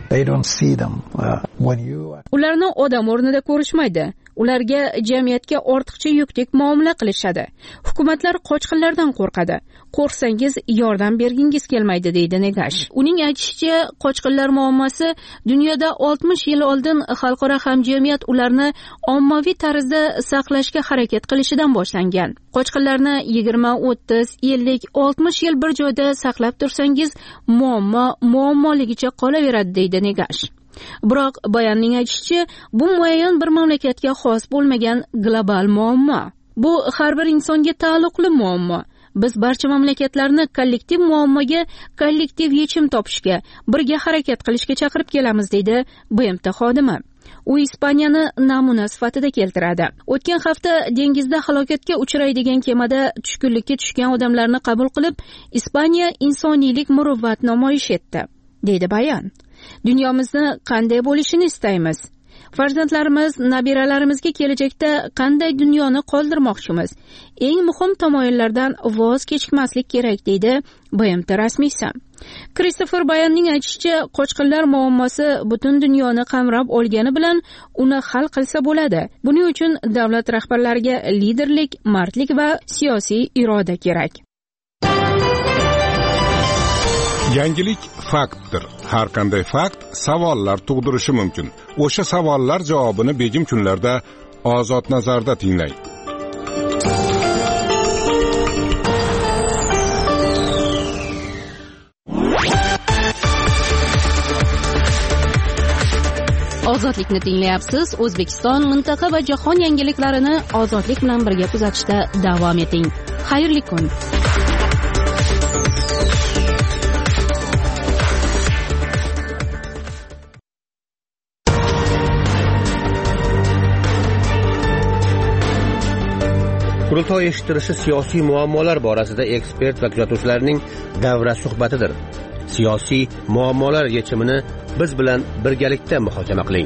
Ularni odam o'rnida ko'rishmaydi. Ularga jamiyatga ortiqcha yukdek muomala qilishadi. Hukumatlar qochqinlardan qo'rqadi. Qo'rqsangiz yordam bergingiz kelmaydi, deydi Negash. Uning aytishicha, qochqinlar muammosi dunyoda oltmish yil oldin xalqaro hamjamiyat ularni ommaviy tarzda saqlashga harakat qilishidan boshlangan. Qochqinlarni yigirma, o'ttiz, ellik, oltmish yil bir joyda saqlab tursangiz, muammo muammoligicha qolaveradi, deydi Negash. Biroq Bayanning aytishicha, bu muayyan bir mamlakatga xos bo'lmagan global muammo. Bu har bir insonga taalluqli muammo. Biz barcha mamlakatlarni kollektiv muammoga kollektiv yechim topishga, birga harakat qilishga chaqirib kelamiz, deydi B M T xodimi. U Ispaniyani namuna sifatida keltiradi. O'tgan hafta dengizda halokatga uchraydigan kemada tushkunlikka tushgan odamlarni qabul qilib, Ispaniya insoniylik muruvvat namoyish etdi, deydi Bayan. Dunyomizni qanday bo'lishini istaymiz? Farzandlarimiz, nabiralarimizga kelajakda qanday dunyoni qoldirmoqchimiz? Eng muhim tamoyillardan voz kechmaslik kerak, deydi B M T rasmiysi. Kristofer Bayanning aytishicha, qochqinlar muammosi butun dunyoni qamrab olgani bilan uni hal qilsa bo'ladi. Buning uchun davlat rahbarlariga liderlik, mardlik va siyosiy iroda kerak. Yangilik faktdir. Har qanday fakt savollar tug'dirishi mumkin. O'sha savollar javobini begim kunlarda Ozod nazarda tinglang. Ozodlikni tinglayapsiz. O'zbekiston, mintaqa va jahon yangiliklarini ozodlik bilan birga kuzatishda davom eting. Xayrli kun. Qurultoy eshittirishi siyosiy muammolar borasida ekspert va kuzatuvchilarning davra suhbatidir. Siyosiy muammolar yechimini biz bilan birgalikda muhokama qiling.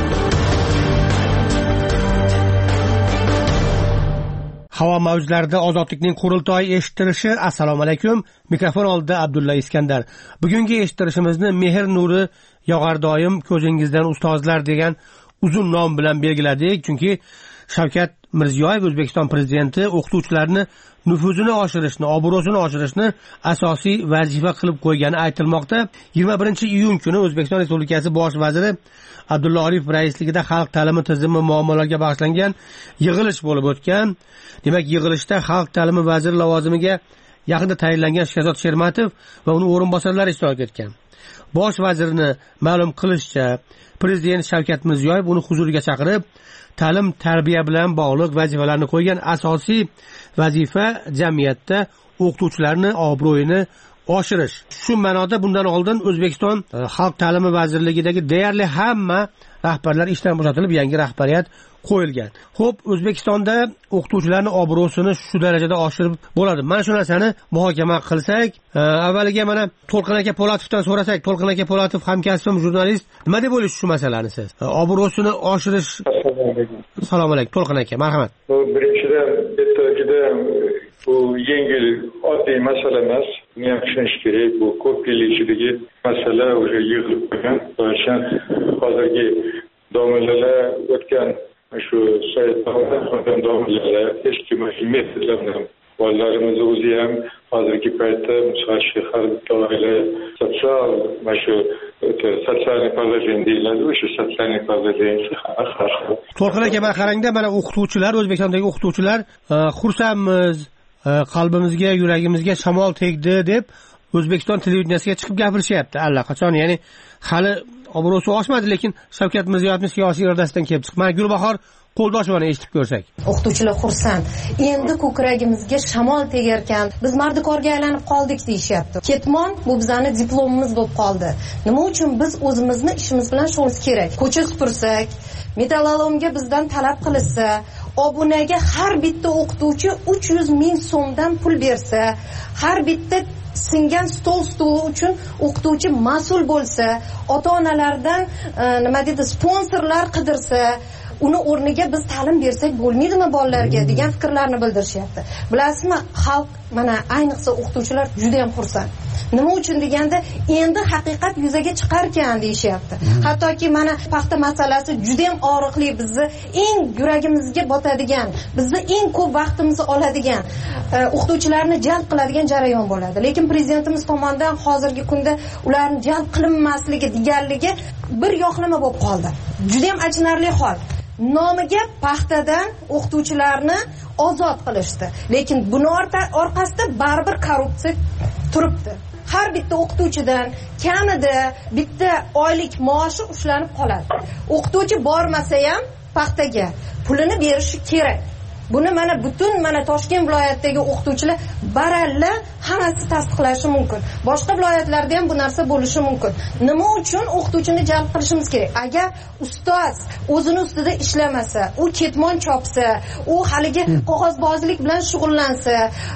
Havo mavjlarida ozodlikning qurultoy eshittirishi. Assalomu alaykum. Mikrofon oldida Abdulla Iskandar. Bugungi eshittirishimizni Mehr nuri yog'ar doim ko'zingizdan ustozlar degan uzun nom bilan belgiladik. Chunki Shavkat Mirziyoyev O'zbekiston prezidenti o'qituvchilarni nufuzini oshirishni, obro'sini oshirishni asosiy vazifa qilib qo'ygani aytilmoqda. yigirma birinchi iyun kuni O'zbekiston Respublikasi bosh vaziri Abdulla Aripov raisligida xalq ta'limi tizimi muammolariga bag'ishlangan yig'ilish bo'lib o'tgan. Demak, yig'ilishda xalq ta'limi vaziri lavozimiga yaqinda tayinlangan Shahzod Shermatov va uning o'rinbosarlari ishtirok etgan. Bosh vazirni ma'lum qilishicha, prezident Shavkat Mirziyoyev uni huzuriga chaqirib, ta'lim tarbiya bilan bog'liq vazifalarni qo'ygan asosiy vazifa jamiyatda o'qituvchilarni obro'yini oshirish. Shu ma'noda bundan oldin O'zbekiston Xalq ta'limi vazirligidagi deyarli hamma rahbarlar ishdan bo'shatilib, yangi rahbariyat qo'yilgan. Xo'p, O'zbekistonda o'qituvchilarning obro'sini shu darajada oshirib bo'ladi. Mana shu narsani muhokama qilsak, avvaliga mana To'lqin aka Polatovdan so'rasak, To'lqin aka Polatov hamkasbim jurnalist, nima deb o'ylaysiz shu masalani siz? Obro'sini oshirish. Assalomu alaykum To'lqin aka, marhamat. Bu birinchidan bitta bu yengil oddiy masala emas. Buni ham tushunish kerak. Bu ko'p yillik ichidagi masala o'sha yig'ilib qolgan. O'shan hozirgi domlalar o'tgan shu saytlardan domlalar eski metodlar bilan bolalarimiz o'zi ham hozirgi paytda mushashir xaridorlar sotsial shu sotsialniy положение deyiladi. O'sha sotsialniy положение To'lqin aka, mana qarangda, mana o'qituvchilar, O'zbekistondagi o'qituvchilar xursandmiz, qalbimizga, yuragimizga shamol tegdi deb O'zbekiston televideniyasiga chiqib gapirishyapti allaqachon. Ya'ni hali obro'si oshmadi, lekin Shavkat Mirziyoyevning siyosiy irodasidan kelib chiqib. Mana Gulbahor qo'ldoshevani eshitib ko'rsak. O'qituvchilar xursand. Endi ko'kragimizga shamol tegarkan, biz mardikorga aylanib qoldik deyishyapti. Ketmon bu bizning diplomimiz bo'lib qoldi. Nima uchun biz o'zimizni ishimiz bilan shug'ullanishimiz kerak? Ko'cha supursak, metallolomga bizdan talab qilsa, obunaga har bitta o'qituvchi uch yuz ming so'mdan pul bersa, har bitta singan stol stuli uchun o'qituvchi mas'ul bo'lsa, ota-onalardan nima deydi, sponsorlar qidirsa, uni o'rniga biz ta'lim bersak bo'lmaydimi bolalarga degan fikrlarni bildirishyapti. Bilasizmi, xalq mana ayniqsa o'qituvchilar juda ham xursand. Nima uchun deganda, endi haqiqat yuzaga chiqarkan deyishyapti. Hattoki mana paxta masalasi juda ham og'riqli, bizni eng yuragimizga botadigan, bizni eng ko'p vaqtimizni oladigan, o'qituvchilarni jalb qiladigan jarayon bo'ladi. Lekin prezidentimiz tomonidan hozirgi kunda ularni jalb qilinmasligi deganligi bir yoqlama bo'lib qoldi. Juda ham achinarli hol. Nomiga paxtadan o'qituvchilarni ozod qilishdi. Lekin buni orqasida baribir korrupsiya turibdi. Har bitta o'qituvchidan kamida bitta oylik maoshi ushlanib qoladi. O'qituvchi bormasa ham paxtaga pulini berishi kerak. Buni mana butun mana Toshkent viloyatidagi o'qituvchilar baralla hammasi tasdiqlashi mumkin. Boshqa viloyatlarda ham bu narsa bo'lishi mumkin. Nima uchun o'qituvchini jalb qilishimiz kerak? Agar ustoz o'zini ustida ishlamasa, u ketmon chopsa, u haligi qog'ozbozlik bilan shug'ullansa,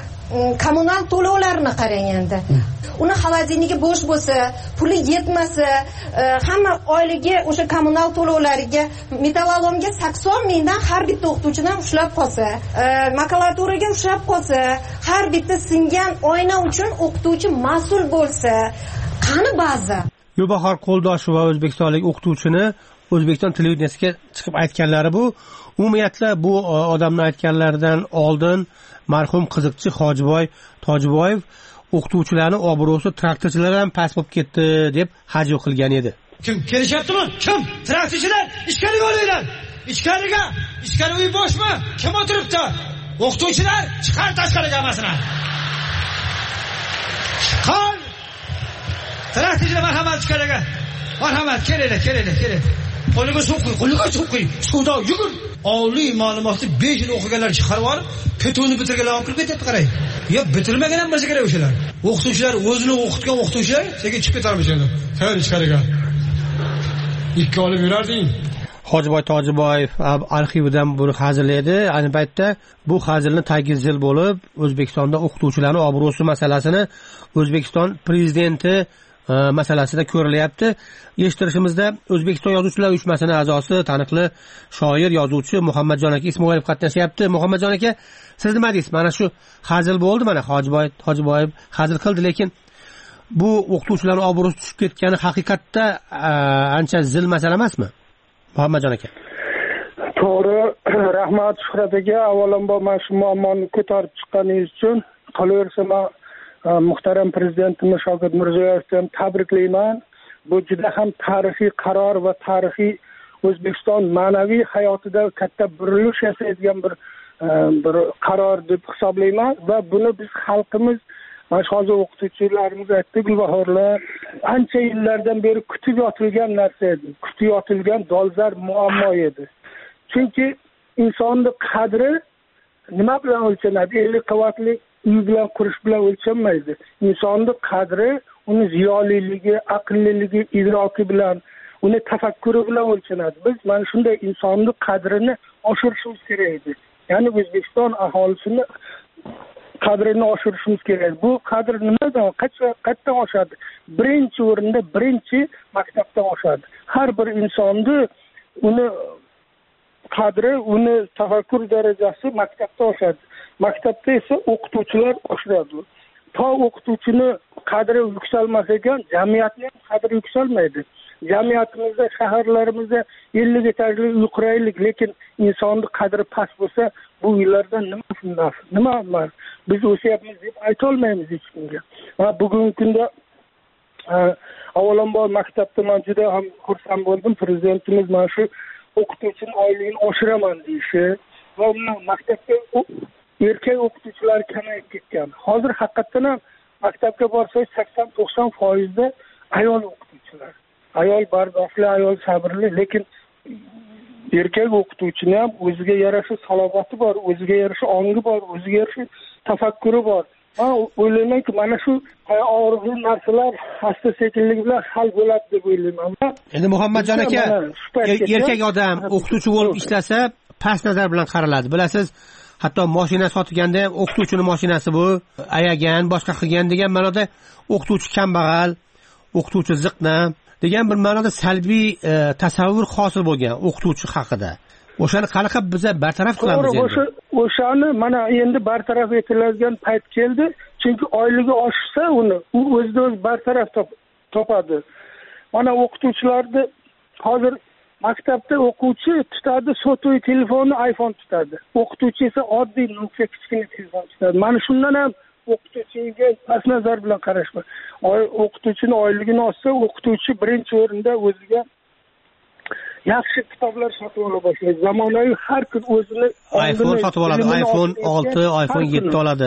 kommunal to'lovlarini qarang endi. Uni xolodilnigi bo'sh bo'lsa, puli yetmasa, hamma oyligi o'sha kommunal to'lovlariga, metallolomga sakson mingdan har bitta o'qituvchidan ushlab qolsa, makulaturaga ushlab qolsa, har bitta singan oyna uchun o'qituvchi mas'ul bo'lsa, qani baza? Gulbahor Qo'ldosheva o'zbekistonlik o'qituvchini O'zbekiston televideniyasiga chiqib aytganlari bu. Umumiyatla bu odamning aytganlaridan oldin marhum qiziqchi Hojiboy Tojiboyev o'qituvchilarni obro'si traktorchilardan past bo'lib ketdi deb hajv qilgan edi. Kim kelishyaptimi? Kim? Traktorchilar ichkariga olinglar. Ichkariga. Ichkari uy boshmi? Kim o'tiribdi? O'qituvchilar chiqar tashqariga hammasini. Chiqar. Traktorchilar marhamat ichkariga. Marhamat, kelinglar, kelinglar, kelinglar. qo'liga suv quy, qo'liga suv quy, suvda yugur. Oliy ma'lumotni besh yil o'qiganlar chiqarib olib, petuni bitirganlar olib kirib ketyapti, qarang. Yo, bitirmagan ham bo'lsa kerak o'shalar. O'qituvchilar o'zini o'qitgan o'qituvchilar sekin chiqib ketarmishlar. Tayyor ichkariga. Ikki olib yurarding. Hojiboy Tojiboyev arxividan buni hazillaydi. Ayni paytda bu hazilni tagi zil bo'lib, O'zbekistonda o'qituvchilarning obro'si masalasini O'zbekiston prezidenti masalasida ko'rilyapti. Eshittirishimizda O'zbekiston Yozuvchilar uyushmasining a'zosi, taniqli shoir, yozuvchi Muhammadjon aka Ismoilov qatnashyapti. Muhammadjon aka, siz nima deysiz? Mana shu hazil bo'ldi, mana Hojiboy Tojiboyev hazil qildi, lekin bu o'qituvchilarning obro'si tushib ketgani haqiqatda ancha zil masala emasmi? Muhammadjon aka. To'g'ri, rahmat Shuhrat aka, avvalambor mana shu muammoni ko'tarib chiqqaningiz uchun. Qolaversa, men muhtaram prezidentimiz Shavkat Mirziyoyevni ham tabriklayman. Bu juda ham tarixiy qaror va tarixiy O'zbekiston ma'naviy hayotida katta burilish yasaydigan bir bir qaror deb hisoblayman va buni biz xalqimiz, mana shu hozir o'qituvchilarimiz aytdi, Gulbahorlar ancha yillardan beri kutib yotilgan narsa edi. Kutib yotilgan dolzarb muammo edi. Chunki insonning qadri nima bilan o'lchanadi? ellik qavatli uy bilan qurish bilan o'lchanmaydi. Insonning qadri uni ziyoliligi, aqlliligi, idroki bilan, uni tafakkuri bilan o'lchanadi. Biz mana shunday insonning qadrini oshirishimiz kerak edi. Ya'ni O'zbekiston aholisini qadrini oshirishimiz kerak. Bu qadr nimadan, qayerdan oshadi? Birinchi o'rinda birinchi maktabdan oshadi. Har bir insonni uni qadri, uni tafakkur darajasi maktabda oshadi. Maktabda esa o'qituvchilar oshiradi. To o'qituvchini qadri yuksalmas ekan, jamiyatning ham qadri yuksalmaydi. Jamiyatimizda, shaharlarimizda ellik etajli uy quraylik, lekin insonning qadri past bo'lsa, bu uylardan nima naf, nima emas. Biz o'sayapmiz deb ayta olmaymiz hech kimga. Va bugungi kunda avvalambor maktabda men juda ham xursand bo'ldim. Prezidentimiz mana shu o'qituvchining oyligini oshiraman deyishi va maktabda erkak o'qituvchilar kamayib ketgan. Hozir haqiqatan ham maktabga borsangiz sakson to'qson foiz da ayol o'qituvchilar. Ayol bardosli, ayol sabrli, lekin erkak o'qituvchining ham o'ziga yarasha salohiyati bor, o'ziga yarasha ongi bor, o'ziga yarasha tafakkuri bor. Men o'ylaymanki, mana shu og'riqli narsalar asta sekinlik bilan hal bo'ladi deb o'ylayman. Endi Muhammadjon aka, erkak odam o'qituvchi bo'lib ishlasa, past nazar bilan qaraladi. Bilasiz, hatto mashina sotganda ham o'qituvchining mashinasi bu, ayagan, boshqa qilgan degan ma'noda o'qituvchi kambag'al, o'qituvchi ziqna degan bir ma'noda salbiy e, tasavvur hosil bo'lgan o'qituvchi haqida. O'shani qanaqa biz bartaraf qilamiz endi? O'sha o'shani mana endi bartaraf etiladigan payt keldi. Chunki oyligi oshsa uni u o'zida o'z bartaraf topadi. Mana o'qituvchilarni hozir maktabda o'quvchi tutadi sotuvchi telefonni, iPhone tutadi. O'qituvchi esa oddiy nokia kichkina telefon tutadi. Mana shundan ham o'qituvchiga past nazar bilan qarashma. O'qituvchining oyligini olsa, o'qituvchi birinchi o'rinda o'ziga yaxshi kitoblar sotib ola boshlaydi. Zamonaviy har kun o'zini iPhone sotib oladi, iPhone olti, iPhone yetti oladi.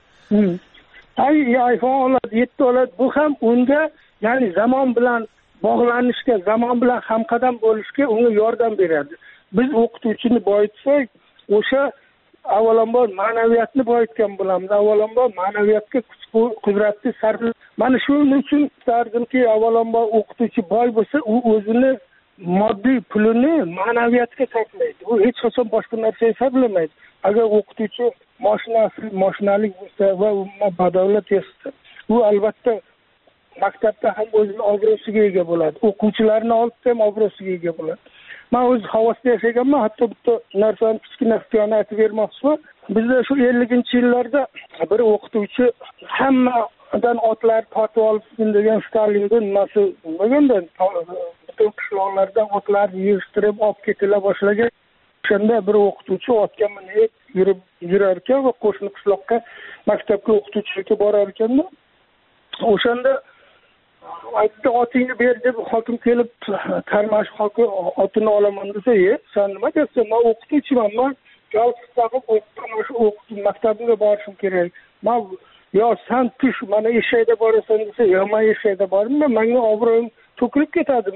Ay, iPhone oladi, yetti oladi. Bu ham unga, ya'ni zamon bilan bog'lanishga, zamon bilan hamqadam bo'lishga unga yordam beradi. Biz o'qituvchini boyitsak, o'sha avvalambor ma'naviyatni boyitgan bo'lamiz. Avvalambor ma'naviyatga kuch-qudratni sarflaydi. Mana shuning uchun istardimki, avvalambor o'qituvchi boy bo'lsa, u o'zini moddiy pulini ma'naviyatga sarflaydi. U hech qachon boshqa narsaga sarflamaydi. Agar o'qituvchi mashinasi, mashinalik bo'lsa va badavlat yasasa, u albatta maktabda ham o'zini obro'siga ega bo'ladi. O'quvchilarni olib ham obro'siga ega bo'ladi. Men o'z havosida yashaganman, hatto bitta narsani kichkina hikoyani aytib bermoqchiman. Bizda shu elliginchi yillarda bir o'qituvchi hammadan otlar tortib olsin degan Stalinning nimasi bo'lganda, butun qishloqlardan otlarni yig'ishtirib olib ketila boshlagan. Shunda bir o'qituvchi otga minib yurib yurar ekan va qo'shni qishloqqa maktabga o'qituvchilikka borar ekanda, o'shanda aytdi, otingni ber deb hokim kelib, Qarmash hokim otini olaman desa, "Ye, sen nima deyapsan? Men o'qituvchiman, men galstuk taqib o'qitib maktabimga borishim kerak. Men yo sen tush, mana eshakda borasan desa, yo men eshakda bormayman, menga obro'yim to'kilib ketadi. Men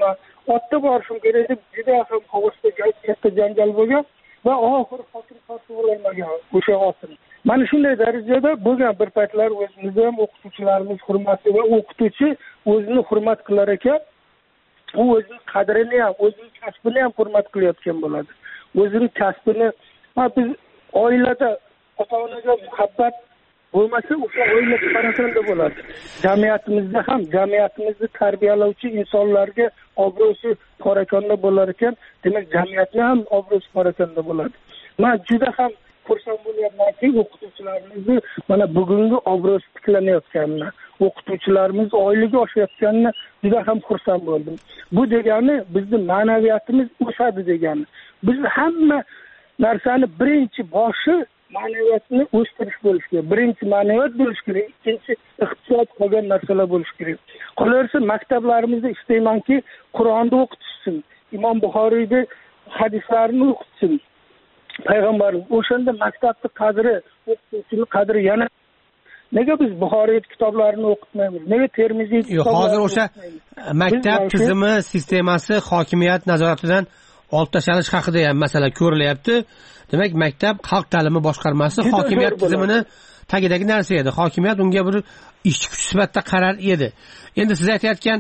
otda borishim kerak deb juda ham hovuzda katta janjal bo'lgan va oxiri xotin tortib ololmagan o'sha otini. Mana shunday darajada bo'lgan bir paytlar o'zimiz ham o'qituvchilarimiz hurmatli va o'qituvchi o'zini hurmat qilar ekan, u o'zining qadrini ham, o'zining kasbini ham hurmat qilayotgan bo'ladi. O'zining kasbini, biz oilada ota-onaga muhabbat bo'lmasa, o'sha oila parokanda bo'ladi. Jamiyatimizda ham jamiyatimizni tarbiyalovchi insonlarga obro'si parokanda bo'lar ekan, demak jamiyatni ham obro'si parokanda bo'ladi. Men juda ham xursand bo'lyapmanki, o'qituvchilarimizni mana bugungi obro'si tiklanayotganini, o'qituvchilarimiz oyligi oshayotganini juda ham xursand bo'ldim. Bu degani bizni ma'naviyatimiz o'sadi degani. Biz hamma narsani birinchi boshi ma'naviyatni o'stirish bo'lishi kerak. Birinchi ma'naviyat bo'lishi kerak, ikkinchi iqtisod qolgan narsalar bo'lishi kerak. Qolaversa maktablarimizda istaymanki, Qur'onni o'qitishsin, Imom Buxoriyni hadislarini o'qitsin. Payg'ambarimiz o'shanda maktabning qadri, o'qituvchining qadri yana nega biz Buxoriy kitoblarini o'qitmaymiz? Nega Termiziy kitoblarini? Yo'q, hozir o'sha maktab tizimi, sistemasi hokimiyat nazoratidan olib tashlanish haqida ham masala ko'rilyapti. Demak, maktab xalq ta'limi boshqarmasi hokimiyat tizimini tagidagi narsa edi. Hokimiyat unga bir ishchi kuch sifatida qarar edi. Endi siz aytayotgan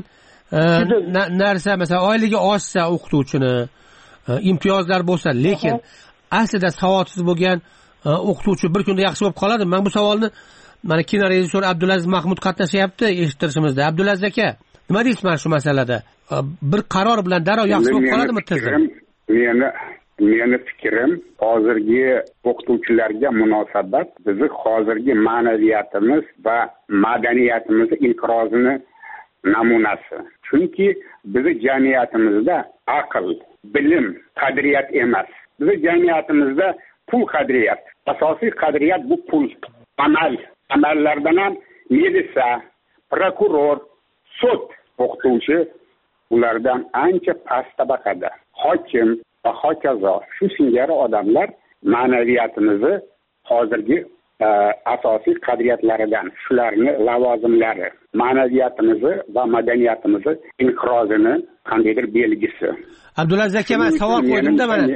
narsa, masalan, oyligi oshsa o'qituvchini, imtiyozlar bo'lsa, lekin aslida savodsiz bo'lgan o'qituvchi bir kunda yaxshi bo'lib qoladi. Men bu savolni mana kino rejissyori Abdulaziz Mahmud qatnashyapti eshittirishimizda. Abdulaziz aka, nima deysiz mana shu masalada? Bir qaror bilan darrov yaxshi bo'lib qoladimi tizim? Meni meni fikrim, hozirgi o'qituvchilarga munosabat bizni hozirgi ma'naviyatimiz va madaniyatimiz inqirozini namunasi. Chunki bizni jamiyatimizda aql, bilim qadriyat emas. Bizni jamiyatimizda pul qadriyat. Asosiy qadriyat bu pul. Amal. Amallardan ham militsiya, prokuror, sud o'qituvchi ulardan ancha past tabaqada. Hokim va hokazo shu singari odamlar ma'naviyatimizni hozirgi e, asosiy qadriyatlaridan, shularni lavozimlari, ma'naviyatimizni va madaniyatimizni inqirozini qandaydir belgisi. Abdulaziz aka, men savol qo'ydimda, mana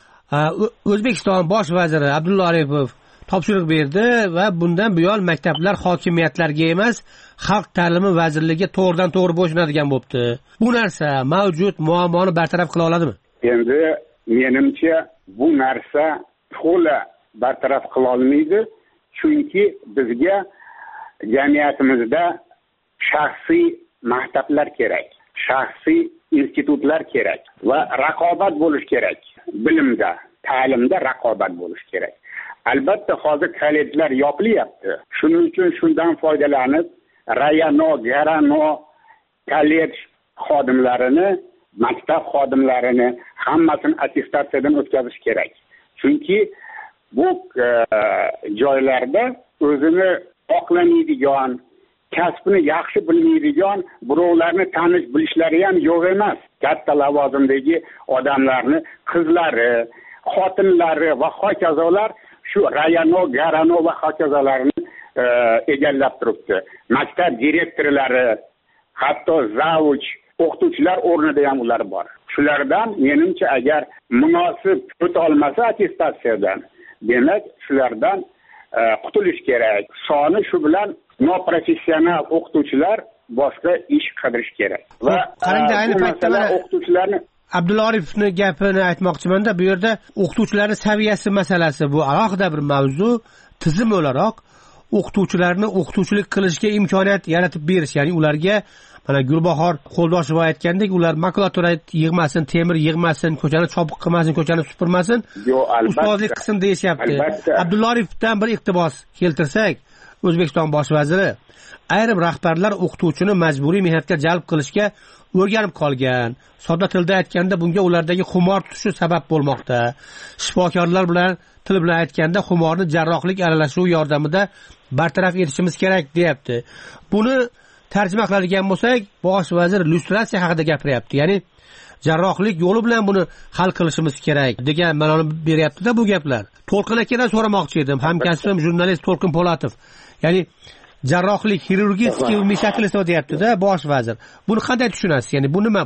O'zbekiston bosh vaziri Abdulla Aripov topshiriq berdi va bundan buyon maktablar hokimiyatlarga emas, xalq ta'limi vazirligiga to'g'ridan to'g'ri bo'ysunadigan bo'libdi. Bu narsa mavjud muammoni bartaraf qila oladimi? Endi menimcha bu narsa to'la bartaraf qila olmaydi, chunki bizga jamiyatimizda shaxsiy maktablar kerak, shaxsiy institutlar kerak va raqobat bo'lish kerak. Bilimda, ta'limda raqobat bo'lish kerak. Albatta hozir kollejlar yopilyapti. Shuning uchun shundan foydalanib, Rayano, Garano kollej xodimlarini, maktab xodimlarini hammasini attestatsiyadan o'tkazish kerak. Chunki bu e, joylarda o'zini oqlamaydigan, kasbini yaxshi bilmaydigan birovlarni tanish bilishlari ham yo'q emas. Katta lavozimdagi odamlarni qizlari, xotinlari va hokazolar shu Rayano, Garano va hokazolarni e, egallab turibdi. Maktab direktorlari, hatto zavuch, o'qituvchilar o'rnida ham ular bor. Shulardan menimcha agar munosib o'ta olmasa attestatsiyadan, demak shulardan e, qutulish kerak. Soni shu bilan noprofessional o'qituvchilar boshqa ish qidirish kerak. Va qarangda ayni paytda o'qituvchilarni Abdulla Aripovning gapini aytmoqchiman-da, bu yerda o'qituvchilarning saviyasi masalasi bu alohida bir mavzu. Tizim o'laroq o'qituvchilarni o'qituvchilik qilishga imkoniyat yaratib berish, ya'ni ularga mana Gulbahor Qo'ldoshev aytgandek, ular makulatura yig'masin, temir yig'masin, ko'chani chopiq qilmasin, ko'chani supurmasin, ustozlik qilsin deyishyapti. Abdulla Aripovdan bir iqtibos keltirsak, O'zbekiston bosh vaziri ayrim rahbarlar o'qituvchini majburiy mehnatga jalb qilishga o'rganib qolgan. Sodda tilda aytganda bunga ulardagi xumor tutishi sabab bo'lmoqda. Shifokorlar bilan til bilan aytganda xumorni jarrohlik aralashuvi yordamida bartaraf etishimiz kerak deyapti. Buni tarjima qiladigan bo'lsak, bosh vazir lyustratsiya haqida gapiryapti. Ya'ni jarrohlik yo'li bilan buni hal qilishimiz kerak degan ma'noni beryapti-da bu gaplar. To'lqin akadan so'ramoqchi edim, hamkasbim jurnalist To'lqin Po'latov. Ya'ni jarrohlik, xirurgiyaskiy vmешательство deyapti-da bosh vazir. Buni qanday tushunasiz? Ya'ni bu nima bu?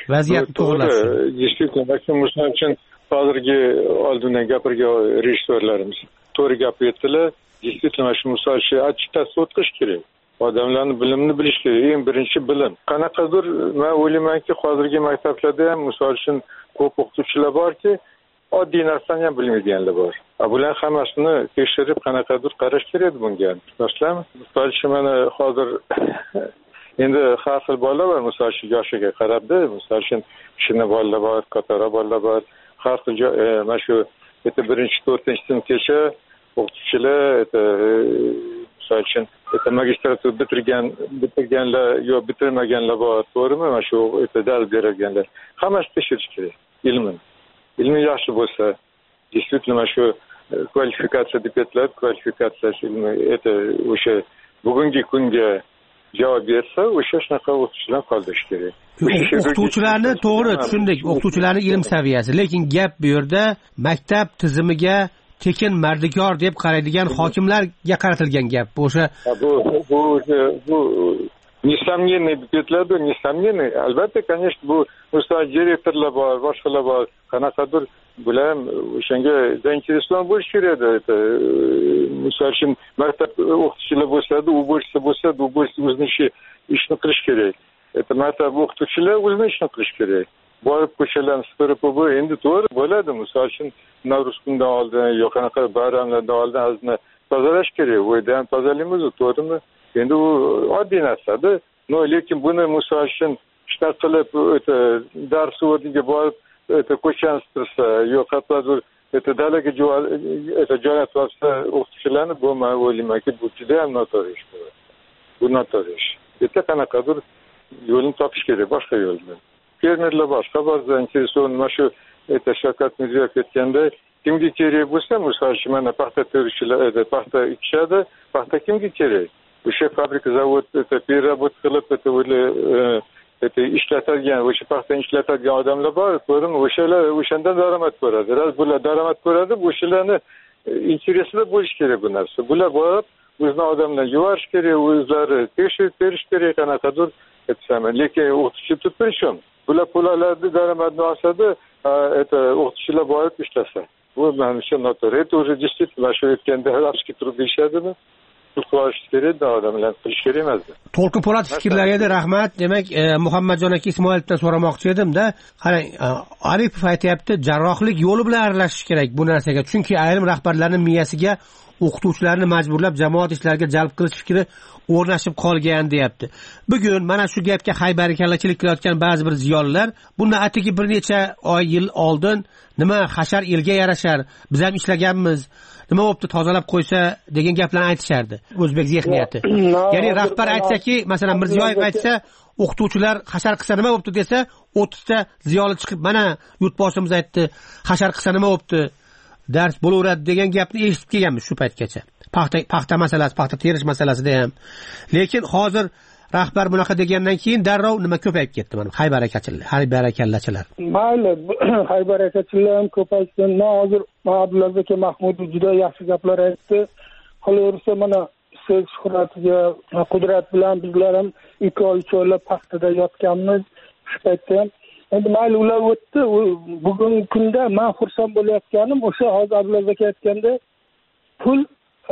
vaziyatni to'g'irlash. Действительно, misol uchun hozirgi oldindan gapirgan rejissyorlarimiz to'g'ri gap aytdilar. Действительно, shu misol uchun attestatsiya o'tkazish kerak. Odamlarning bilimini bilish kerak. Eng birinchi bilim. Qanaqadir men o'ylaymanki, hozirgi maktablarda ham misol uchun ko'p o'qituvchilar borki, oddiy narsani ham bilmaydiganlar bor. Bular hammasini tekshirib qanaqadir qarash kerak bunga. Masalan, misol uchun mana hozir endi har xil bolalar bor, misol uchun yoshiga qarabda, misol uchun kichkina bolalar bor, katta bolalar bor. Har xil mana shu bitta birinchi to'rtinchi sinfgacha o'qituvchilar, misol uchun magistratura bitirgan, bitirganlar yo bitirmaganlar bor, to'g'rimi? Mana shu dal berganlar. Hammasi tekshirish kerak. Ilm. Ilmi yaxshi bo'lsa, действительно mana shu kvalifikatsiya deb aytiladi, kvalifikatsiya ilmi это o'sha bugungi kunga javob bersa, o'sha shunaqa o'qituvchilar qoldirish kerak. O'qituvchilarni to'g'ri tushundik, o'qituvchilarning ilm saviyasi, lekin gap bu yerda maktab tizimiga tekin mardikor deb qaraydigan hokimlarga qaratilgan gap. Bu o'sha bu bu bu несомненный deb aytiladi, несомненный. Albatta, конечно, bu misol direktorlar bor, boshqalar bor. Qanaqadir bular o'shanga zainteresovan bo'lish kerak edi. Misol uchun maktab o'qituvchilar bo'lsa, u bo'lsa bo'lsa, u bo'lsa o'zining ishi ishni qilish kerak. Это maktab o'qituvchilar o'zining ishini qilish kerak. Borib ko'chalarni supurib, bu endi to'g'ri bo'ladi. Misol uchun Navro'z kunidan oldin, yo'q qanaqa bayramlardan oldin azmi tozalash kerak. O'yda ham tozalaymiz, to'g'rimi? Endi u oddiy narsa-da. No, lekin buni misol uchun shunaqa qilib o'ta dars o'rniga borib это ko'chani supursa, yo'q qatladur это dalaga это jo'natib olsa o'qituvchilarni, bu men o'ylaymanki, bu juda ham noto'g'ri ish bo'ladi. Bu noto'g'ri ish. Bitta qanaqadir yo'lini topish kerak, boshqa yo'lni. Fermerlar boshqa bor, zainteresovan mana shu это Shavkat Mirziyoyev aytganda, kimga kerak bo'lsa, misol uchun mana paxta teruvchilar, paxta ekishadi, paxta kimga kerak? O'sha fabrika, zavod, это переработ qilib, это это ishlatadigan, o'sha paxtani ishlatadigan odamlar bor, to'g'rimi? O'shalar o'shandan daromad ko'radi. Raz bular daromad ko'radi, o'shalarni interesida bo'lish kerak bu narsa. Bular borib, o'zini odamlar yuvarish kerak, o'zlari tekshirib berish kerak, qanaqadir aytsam. Lekin o'qituvchi tutishim. Bular pullarni daromadni olsa-da, это o'qituvchilar borib ishlasa. Bu menimcha noto'g'ri. Это уже действительно shu aytganda rashki turib ishladimi? To'lqin Po'latov fikrlari edi, rahmat. Demak, Muhammadjon aka Ismoilovdan so'ramoqchi edim-da. Qarang, Aripov aytayapti, jarrohlik yo'li bilan aralashish kerak bu narsaga. Chunki ayrim rahbarlarning miyasiga o'qituvchilarni majburlab jamoat ishlariga jalb qilish fikri o'rnashib qolgan deyapti. Bugun mana shu gapga haybarakallachilik qilayotgan ba'zi bir ziyolilar bundan atigi bir necha oy yil oldin nima hashar elga yarashar, biz ham ishlaganmiz, nima bo'pti tozalab qo'ysa degan gaplarni aytishardi. O'zbek zehniyati. Ya'ni rahbar aytsa-ki, masalan Mirziyoyev aytsa, o'qituvchilar hashar qilsa nima bo'pti desa, o'ttiz ta ziyoli chiqib, mana yurtboshimiz aytdi, hashar qilsa nima bo'pti? Dars bo'laveradi degan gapni eshitib kelganmiz shu paytgacha. Paxta paxta masalasi, paxta terish masalasida ham. Lekin hozir rahbar bunaqa degandan keyin darrov nima ko'payib ketdi mana haybarakachilar, haybarakallachilar. Mayli, haybarakachilar ham ko'paydi. Men hozir Abdulaziz Mahmudov juda yaxshi gaplar aytdi. Qolaversa mana siz Shuhratiga Qudrat bilan bizlar ham ikki oy uch oylab paxtada yotganmiz. Shu paytda ham endi mayli ular o'tdi. Bugungi kunda men xursand bo'layotganim o'sha hozir Abdulaziz aka aytganda pul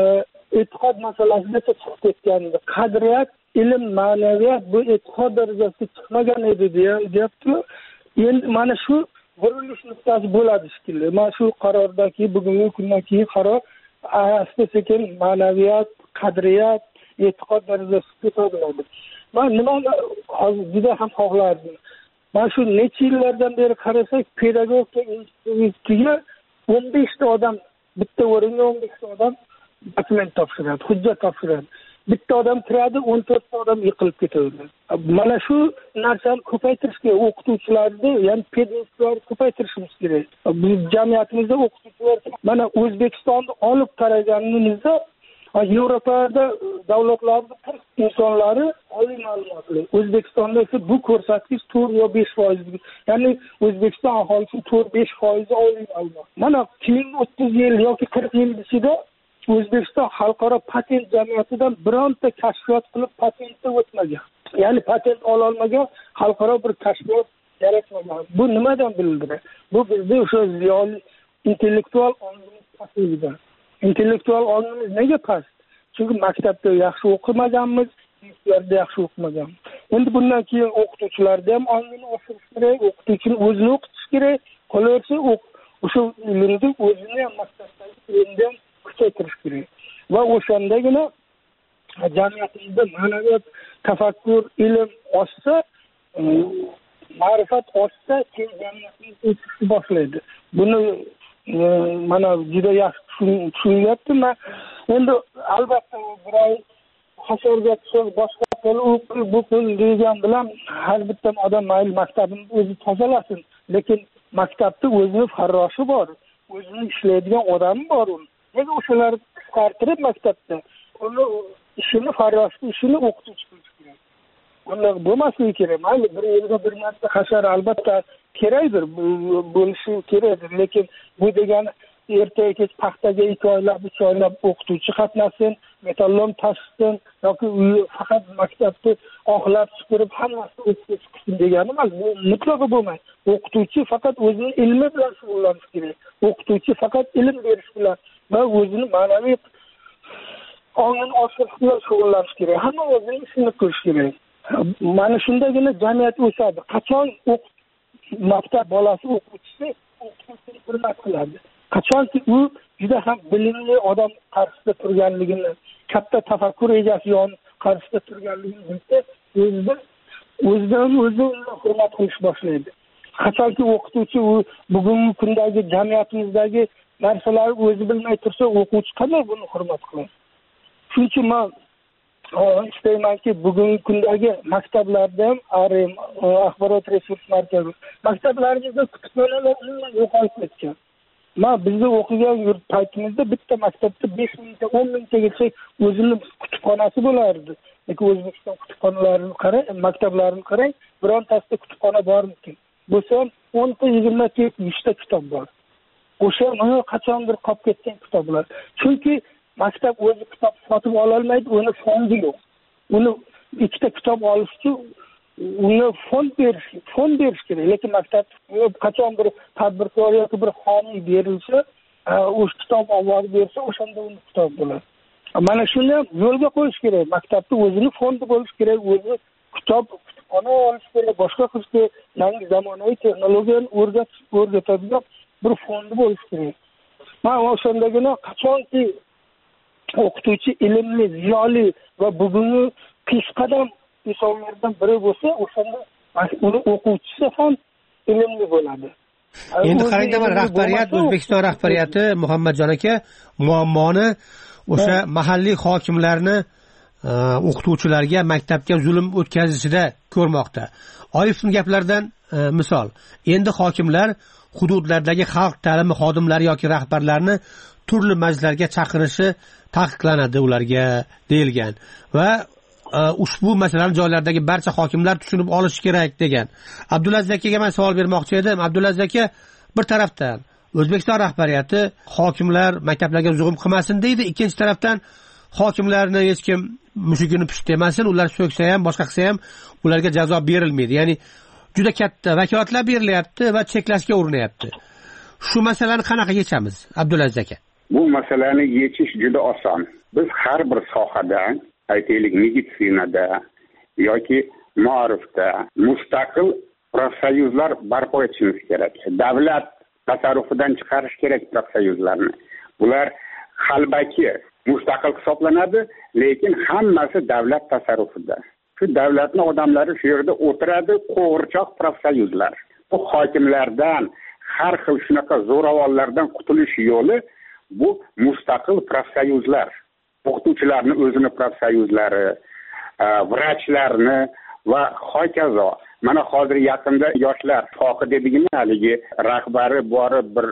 e'tiqod masalasida chiqib ketgandi. Qadriyat, ilm, ma'naviyat bu e'tiqod darajasiga chiqmagan edi deyapti. Endi mana shu burilish nuqtasi bo'ladi shekilli. Mana shu qarordagi bugungi kundan keyin qaror asta sekin ma'naviyat, qadriyat, e'tiqod darajasiga ko'tariladi. Men nima hozir juda ham xohlardim. Mana shu necha yillardan beri qarasak, pedagogika institutiga o'n besh ta odam, bitta o'ringa o'n besh ta odam dokument topshiradi, hujjat topshiradi. Bitta odam kiradi, o'n to'rt ta odam yiqilib ketadi. Mana shu narsani ko'paytirish kerak. O'qituvchilarni, ya'ni pedagoglarni ko'paytirishimiz kerak. Biz jamiyatimizda o'qituvchilar mana O'zbekistonni olib qaraganimizda Yevropada davlatlarda turk insonlari oliy ma'lumotli. O'zbekistonda esa bu ko'rsatkich to'rt yo besh foiz. Ya'ni O'zbekiston aholisi to'rt besh foiz oliy ma'lumot. Mana keyingi o'ttiz yil yoki qirq yil ichida O'zbekiston xalqaro patent jamiyatidan bironta kashfiyot qilib patentga o'tmagan. Ya'ni patent ola olmagan xalqaro bir kashfiyot yaratmagan. Bu nimadan bildiradi? Bu bizda o'sha ziyoli intellektual ongimiz pasligidan. Intellektual ongimiz nega past? Chunki maktabda yaxshi o'qimaganmiz, institutlarda yaxshi o'qimaganmiz. Endi bundan keyin o'qituvchilarda ham ongini oshirish kerak, o'qituvchini o'zini o'qitish kerak. Qolaversa, o'sha ilmni o'zini ham maktabdagi ilmdan kuchaytirish kerak. Va o'shandagina jamiyatimizda ma'naviyat, tafakkur, ilm oshsa, ma'rifat oshsa, keyin jamiyatimiz o'sishni boshlaydi. Buni mana juda yaxshi tushunyaptim. Endi albatta biroy hasharga so'z boshqa qil, u qil, bu qil degan bilan har bitta odam mayli maktabini o'zi tozalasin, lekin maktabda o'zini farroshi bor, o'zini ishlaydigan odami bor. Nega o'shalarni qisqartirib maktabda uni ishini farroshni ishini o'qituvchi qilish kerak? Bunday bo'lmasligi kerak. Mayli bir yilga bir marta hashar albatta kerakdir, bo'lishi kerakdir, lekin bu degani ertaga kech paxtaga ikki oylab, uch oylab o'qituvchi qatnashsin, metallom tashsin yoki faqat maktabda oxlab supurib hammasini o'qituvchi qilsin degani emas. Bu mutlaqo bo'lmaydi. O'qituvchi faqat o'zining ilmi bilan shug'ullanishi kerak. O'qituvchi faqat ilm berish bilan va o'zini ma'naviy ongini oshirish bilan shug'ullanish kerak. Hamma o'zining ishini qilish kerak. Mana shundagina jamiyat o'sadi. Qachon maktab bolasi o'quvchisi o'qituvchini hurmat qiladi. Qachonki u juda ham bilimli odam qarshisida turganligini, katta tafakkur egasi yon qarshisida turganligini bilsa, o'zida o'zidan o'zi hurmat qilish boshlaydi. Qachonki o'qituvchi u bugungi kundagi jamiyatimizdagi narsalarni o'zi bilmay tursa, o'quvchi qanday buni hurmat qiladi? Shuning uchun men istaymanki, bugungi kundagi maktablarda ham AREM, axborot resurs markazi, maktablarimizda kutubxonalar umuman yo'qolib ketgan. Ma bizda o'qigan yurt paytimizda bitta maktabda besh mingta, o'n mingtagacha o'zini kutubxonasi bo'lardi. Lekin O'zbekiston kutubxonalarini qarang, maktablarini qarang, birontasida kutubxona bormikin? Bo'lsa ham o'nta, yigirmata, yuzta kitob bor. O'sha mana qachondir qolib ketgan kitoblar. Chunki maktab o'zi kitob sotib ola olmaydi, uni fondi yo'q. Uni ikkita kitob olish uchun uni fond berish, fond berish kerak. Lekin maktab qachon bir tadbirkor yoki bir xomiy berilsa, o'sha kitob olib bersa, o'shanda uni kitob bo'ladi. Mana shuni yo'lga qo'yish kerak. Maktabda o'zini fondi bo'lish kerak, o'zi kitob kutubxona olish kerak, boshqa qilish kerak, yangi zamonaviy texnologiyani o'rgatish, o'rgatadigan bir fondi bo'lish kerak. Mana o'shandagina qachonki o'qituvchi ilmli, ziyoli va bugungi peshqadam insonlardan biri bo'lsa, o'shanda uni o'quvchisi ham ilmli bo'ladi. Endi qarangda, rahbariyat, O'zbekiston rahbariyati Muhammadjon aka muammoni o'sha mahalliy hokimlarni o'qituvchilarga maktabga zulm o'tkazishida ko'rmoqda. Olifning gaplaridan misol, endi hokimlar hududlardagi xalq ta'limi xodimlari yoki rahbarlarni turli majlislarga chaqirishi taqiqlanadi ularga deyilgan va ushbu masalani joylardagi barcha hokimlar tushunib olishi kerak degan. Abdulaziz akaga men savol bermoqchi edim. Abdulaziz aka, bir tarafdan O'zbekiston rahbariyati hokimlar maktablarga zulm qilmasin deydi, ikkinchi tarafdan hokimlarni hech kim mushugini pisht demasin, ular so'ksa ham, boshqa qilsa ham ularga jazo berilmaydi. Ya'ni juda katta vakolatlar berilyapti va cheklashga urinyapti. Shu masalani qanaqa yechamiz, Abdulaziz aka? Bu masalani yechish juda oson. Biz har bir sohada, aytaylik meditsinada yoki ma'rifda mustaqil profsoyuzlar barpo etishimiz kerak. Davlat tasarrufidan chiqarish kerak profsoyuzlarni. Bular qalbaki mustaqil hisoblanadi, lekin hammasi davlat tasarrufida. Shu davlatning odamlari shu yerda o'tiradi, qo'g'irchoq profsoyuzlar. Bu hokimlardan, har xil shunaqa zo'ravonlardan qutulish yo'li bu mustaqil profsoyuzlar. O'qituvchilarni o'zini profsoyuzlari, vrachlarni va hokazo. Mana hozir yaqinda yoshlar foqi dedigina haligi rahbari borib bir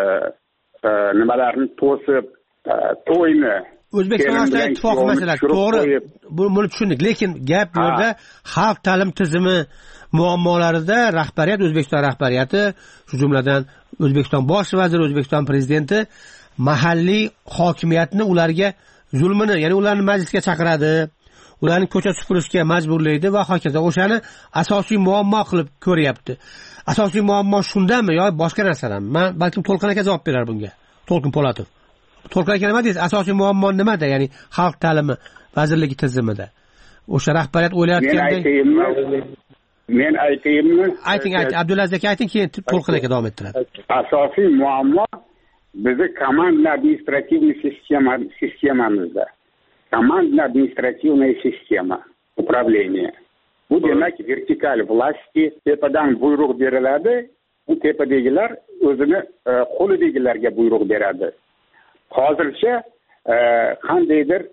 nimalarni to'sib, to'yni O'zbekiston yoshlar ittifoqi masalasi to'g'ri, buni tushundik, lekin gap bu yerda xalq ta'lim tizimi muammolarida rahbariyat, O'zbekiston rahbariyati, shu jumladan O'zbekiston bosh vaziri, O'zbekiston prezidenti mahalliy hokimiyatni ularga zulmini, ya'ni ularni majlisga chaqiradi, ularni ko'cha supurishga majburlaydi va hokazo. O'shani asosiy muammo qilib ko'ryapti. Asosiy muammo shundami yo boshqa narsalarmi? Men balkim To'lqin aka javob berar bunga. To'lqin Po'latov. To'lqin aka nima deysiz? Asosiy muammo nimada? Ya'ni xalq ta'limi vazirligi tizimida. O'sha rahbariyat o'ylayotgandek. Men aytaymi? Men aytaymi? Ayting, ayting. Abdulaziz aka ayting, keyin To'lqin aka davom ettiradi. Asosiy muammo bizni командно-административный sistema sistemamizda. Командно-административная система управления. Bu demak vertikal vlasti tepadan buyruq beriladi, bu tepadagilar o'zini qo'lidagilarga buyruq beradi. Hozircha qandaydir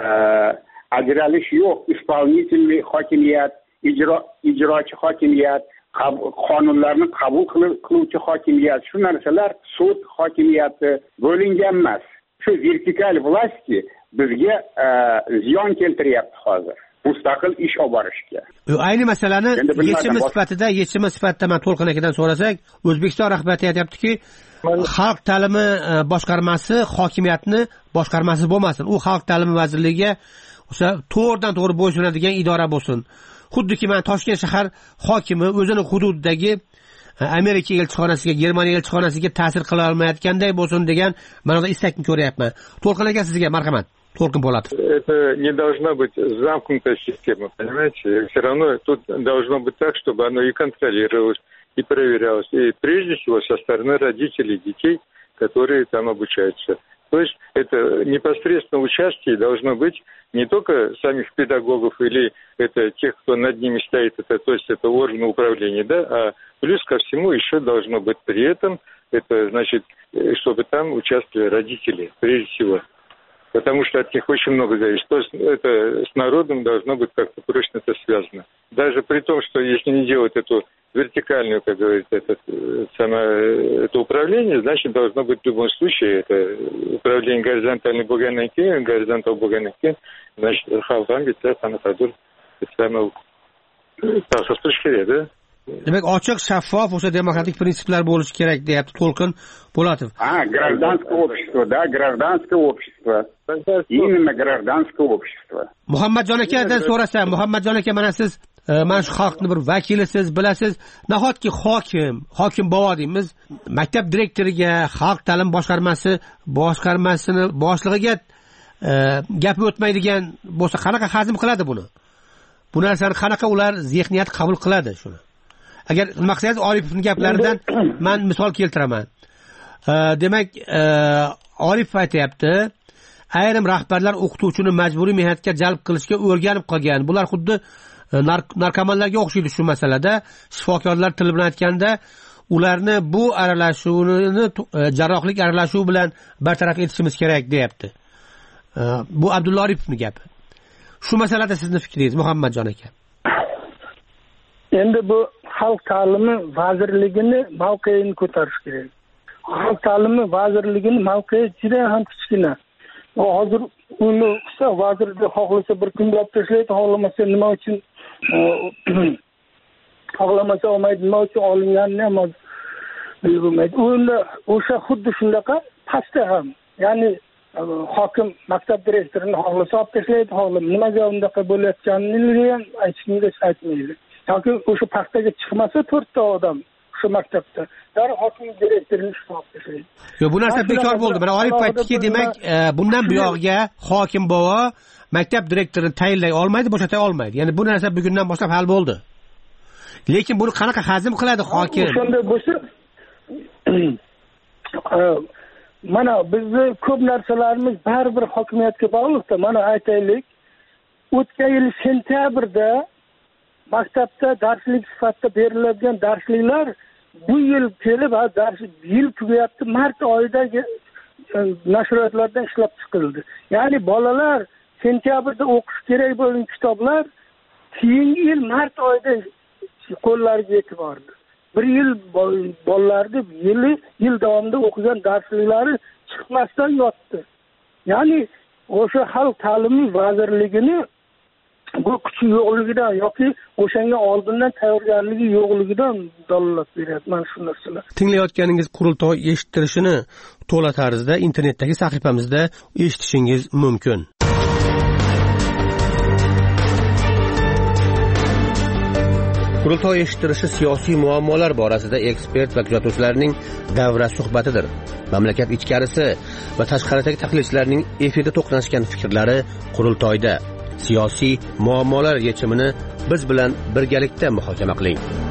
ajralish yo'q. Исполнительный hokimiyat, ijro ijrochi hokimiyat, qonunlarni qabul qiluvchi hokimiyat, shu narsalar sud hokimiyati bo'lingan emas. Shu vertikal vlasti bizga ziyon keltiryapti hozir. Mustaqil ish olib borishga. Ayni masalani yechimi sifatida, yechimi sifatida men To'lqin akadan so'rasak, O'zbekiston rahbariyati aytayaptiki, xalq ta'limi boshqarmasi hokimiyatni boshqarmasi bo'lmasin. U xalq ta'limi vazirligiga o'sha to'g'ridan to'g'ri bo'ysunadigan idora bo'lsin. Xuddiki men Toshkent shahar hokimi o'zini hududidagi Amerika elchixonasiga, Germaniya elchixonasiga ta'sir qila olmayotganday bo'lsin degan ma'noda istakni ko'ryapman. To'lqin aka sizga marhamat. To'lqin Po'latov. Это не должна быть замкнутая система, понимаете? Все равно тут должно быть так, чтобы оно и контролировалось, и проверялось. И прежде всего со стороны родителей детей, которые там обучаются. То есть это непосредственно участие должно быть не только самих педагогов или это тех, кто над ними стоит, это, то есть это органы управления, да, а плюс ко всему еще должно быть при этом, это значит, чтобы там участвовали родители, прежде всего. Потому что от них очень много зависит. То есть это с народом должно быть как-то прочно это связано. Даже при том, что если не делать эту вертикальную, как говорится, это, самое, это управление, значит, должно быть в любом случае это управление горизонтальной Боганакин, горизонтал Боганакин, значит, халфан, ведь это на продукт, это самое, так, со точки зрения, да? Demak, ochiq, shaffof, o'sha demokratik prinsiplar bo'lishi kerak, deyapti To'lqin Po'latov. А, гражданское общество, да, гражданское общество. Именно гражданское общество. Muhammadjon akadan so'rasam, Muhammadjon aka, mana siz mana shu xalqning bir vakilisiz, bilasiz. Nahotki hokim, hokim bovo deymiz, maktab direktoriga, xalq ta'lim boshqarmasi boshqarmasini boshlig'iga gapi o'tmaydigan bo'lsa, qanaqa hazm qiladi buni? Bu narsani qanaqa ular zehniyat qabul qiladi shuni? Agar maqsad Oripovning gaplaridan men misol keltiraman. Demak, Oripov aytayapti, ayrim rahbarlar o'qituvchini majburiy mehnatga jalb qilishga o'rganib qolgan. Bular xuddi narkomanlarga o'xshaydi shu masalada. Shifokorlar tili bilan aytganda, ularni bu aralashuvini jarrohlik aralashuvi bilan bartaraf etishimiz kerak, deyapti. Bu Abdulla Oripovning gapi. Shu masalada sizning fikringiz, Muhammadjon aka? Endi bu xalq ta'limi vazirligini mavqeini ko'tarish kerak. Xalq ta'limi vazirligini mavqei juda ham kichkina. Hozir uni qilsa vazirda xohlasa bir kunga olib tashlaydi, xohlamasa nima uchun xohlamasa olmaydi, nima uchun olinganini ham bilmaydi. Unda o'sha xuddi shunaqa pastda ham, ya'ni hokim maktab direktorini xohlasa olib tashlaydi, xohlamasa nimaga undaqa bo'layotganini ham aytishga aytmaydi. Yoki o'sha paxtaga chiqmasa to'rtta odam shu maktabda darhol hokim direktorini olib tashlaydi. Yo'q, bu narsa bekor bo'ldi. Mana Oripov aytdiki, demak, bundan buyog'iga hokim bovo maktab direktorini tayinlay olmaydi, bo'shatay olmaydi. Ya'ni bu narsa bugundan boshlab hal bo'ldi. Lekin buni qanaqa hazm qiladi hokim? Shunday bo'lsa, mana bizni ko'p narsalarimiz baribir hokimiyatga bog'liqda. Mana aytaylik, o'tgan yil sentyabrda maktabda darslik sifatida beriladigan darsliklar bu yil kelib, dars yil tugayapti, mart oyidagi nashriyotlardan ishlab chiqildi. Ya'ni bolalar sentyabrda o'qish kerak bo'lgan kitoblar keyingi yil mart oyida qo'llariga yetib bordi. Bir yil bolalarni yili yil davomida o'qigan darsliklari chiqmasdan yotdi. Ya'ni o'sha xalq ta'limi vazirligini bu kuchi yo'qligidan yoki o'shanga oldindan tayyorgarligi yo'qligidan dalolat beryapti mana shu narsalar. Tinglayotganingiz qurultoy eshittirishini to'la tarzda internetdagi sahifamizda eshitishingiz mumkin. Qurultoy eshittirishi siyosiy muammolar borasida ekspert va kuzatuvchilarning davra suhbatidir. Mamlakat ichkarisi va tashqaridagi tahlilchilarning efirda to'qnashgan fikrlari qurultoyda. Siyosiy muammolar yechimini biz bilan birgalikda muhokama qiling.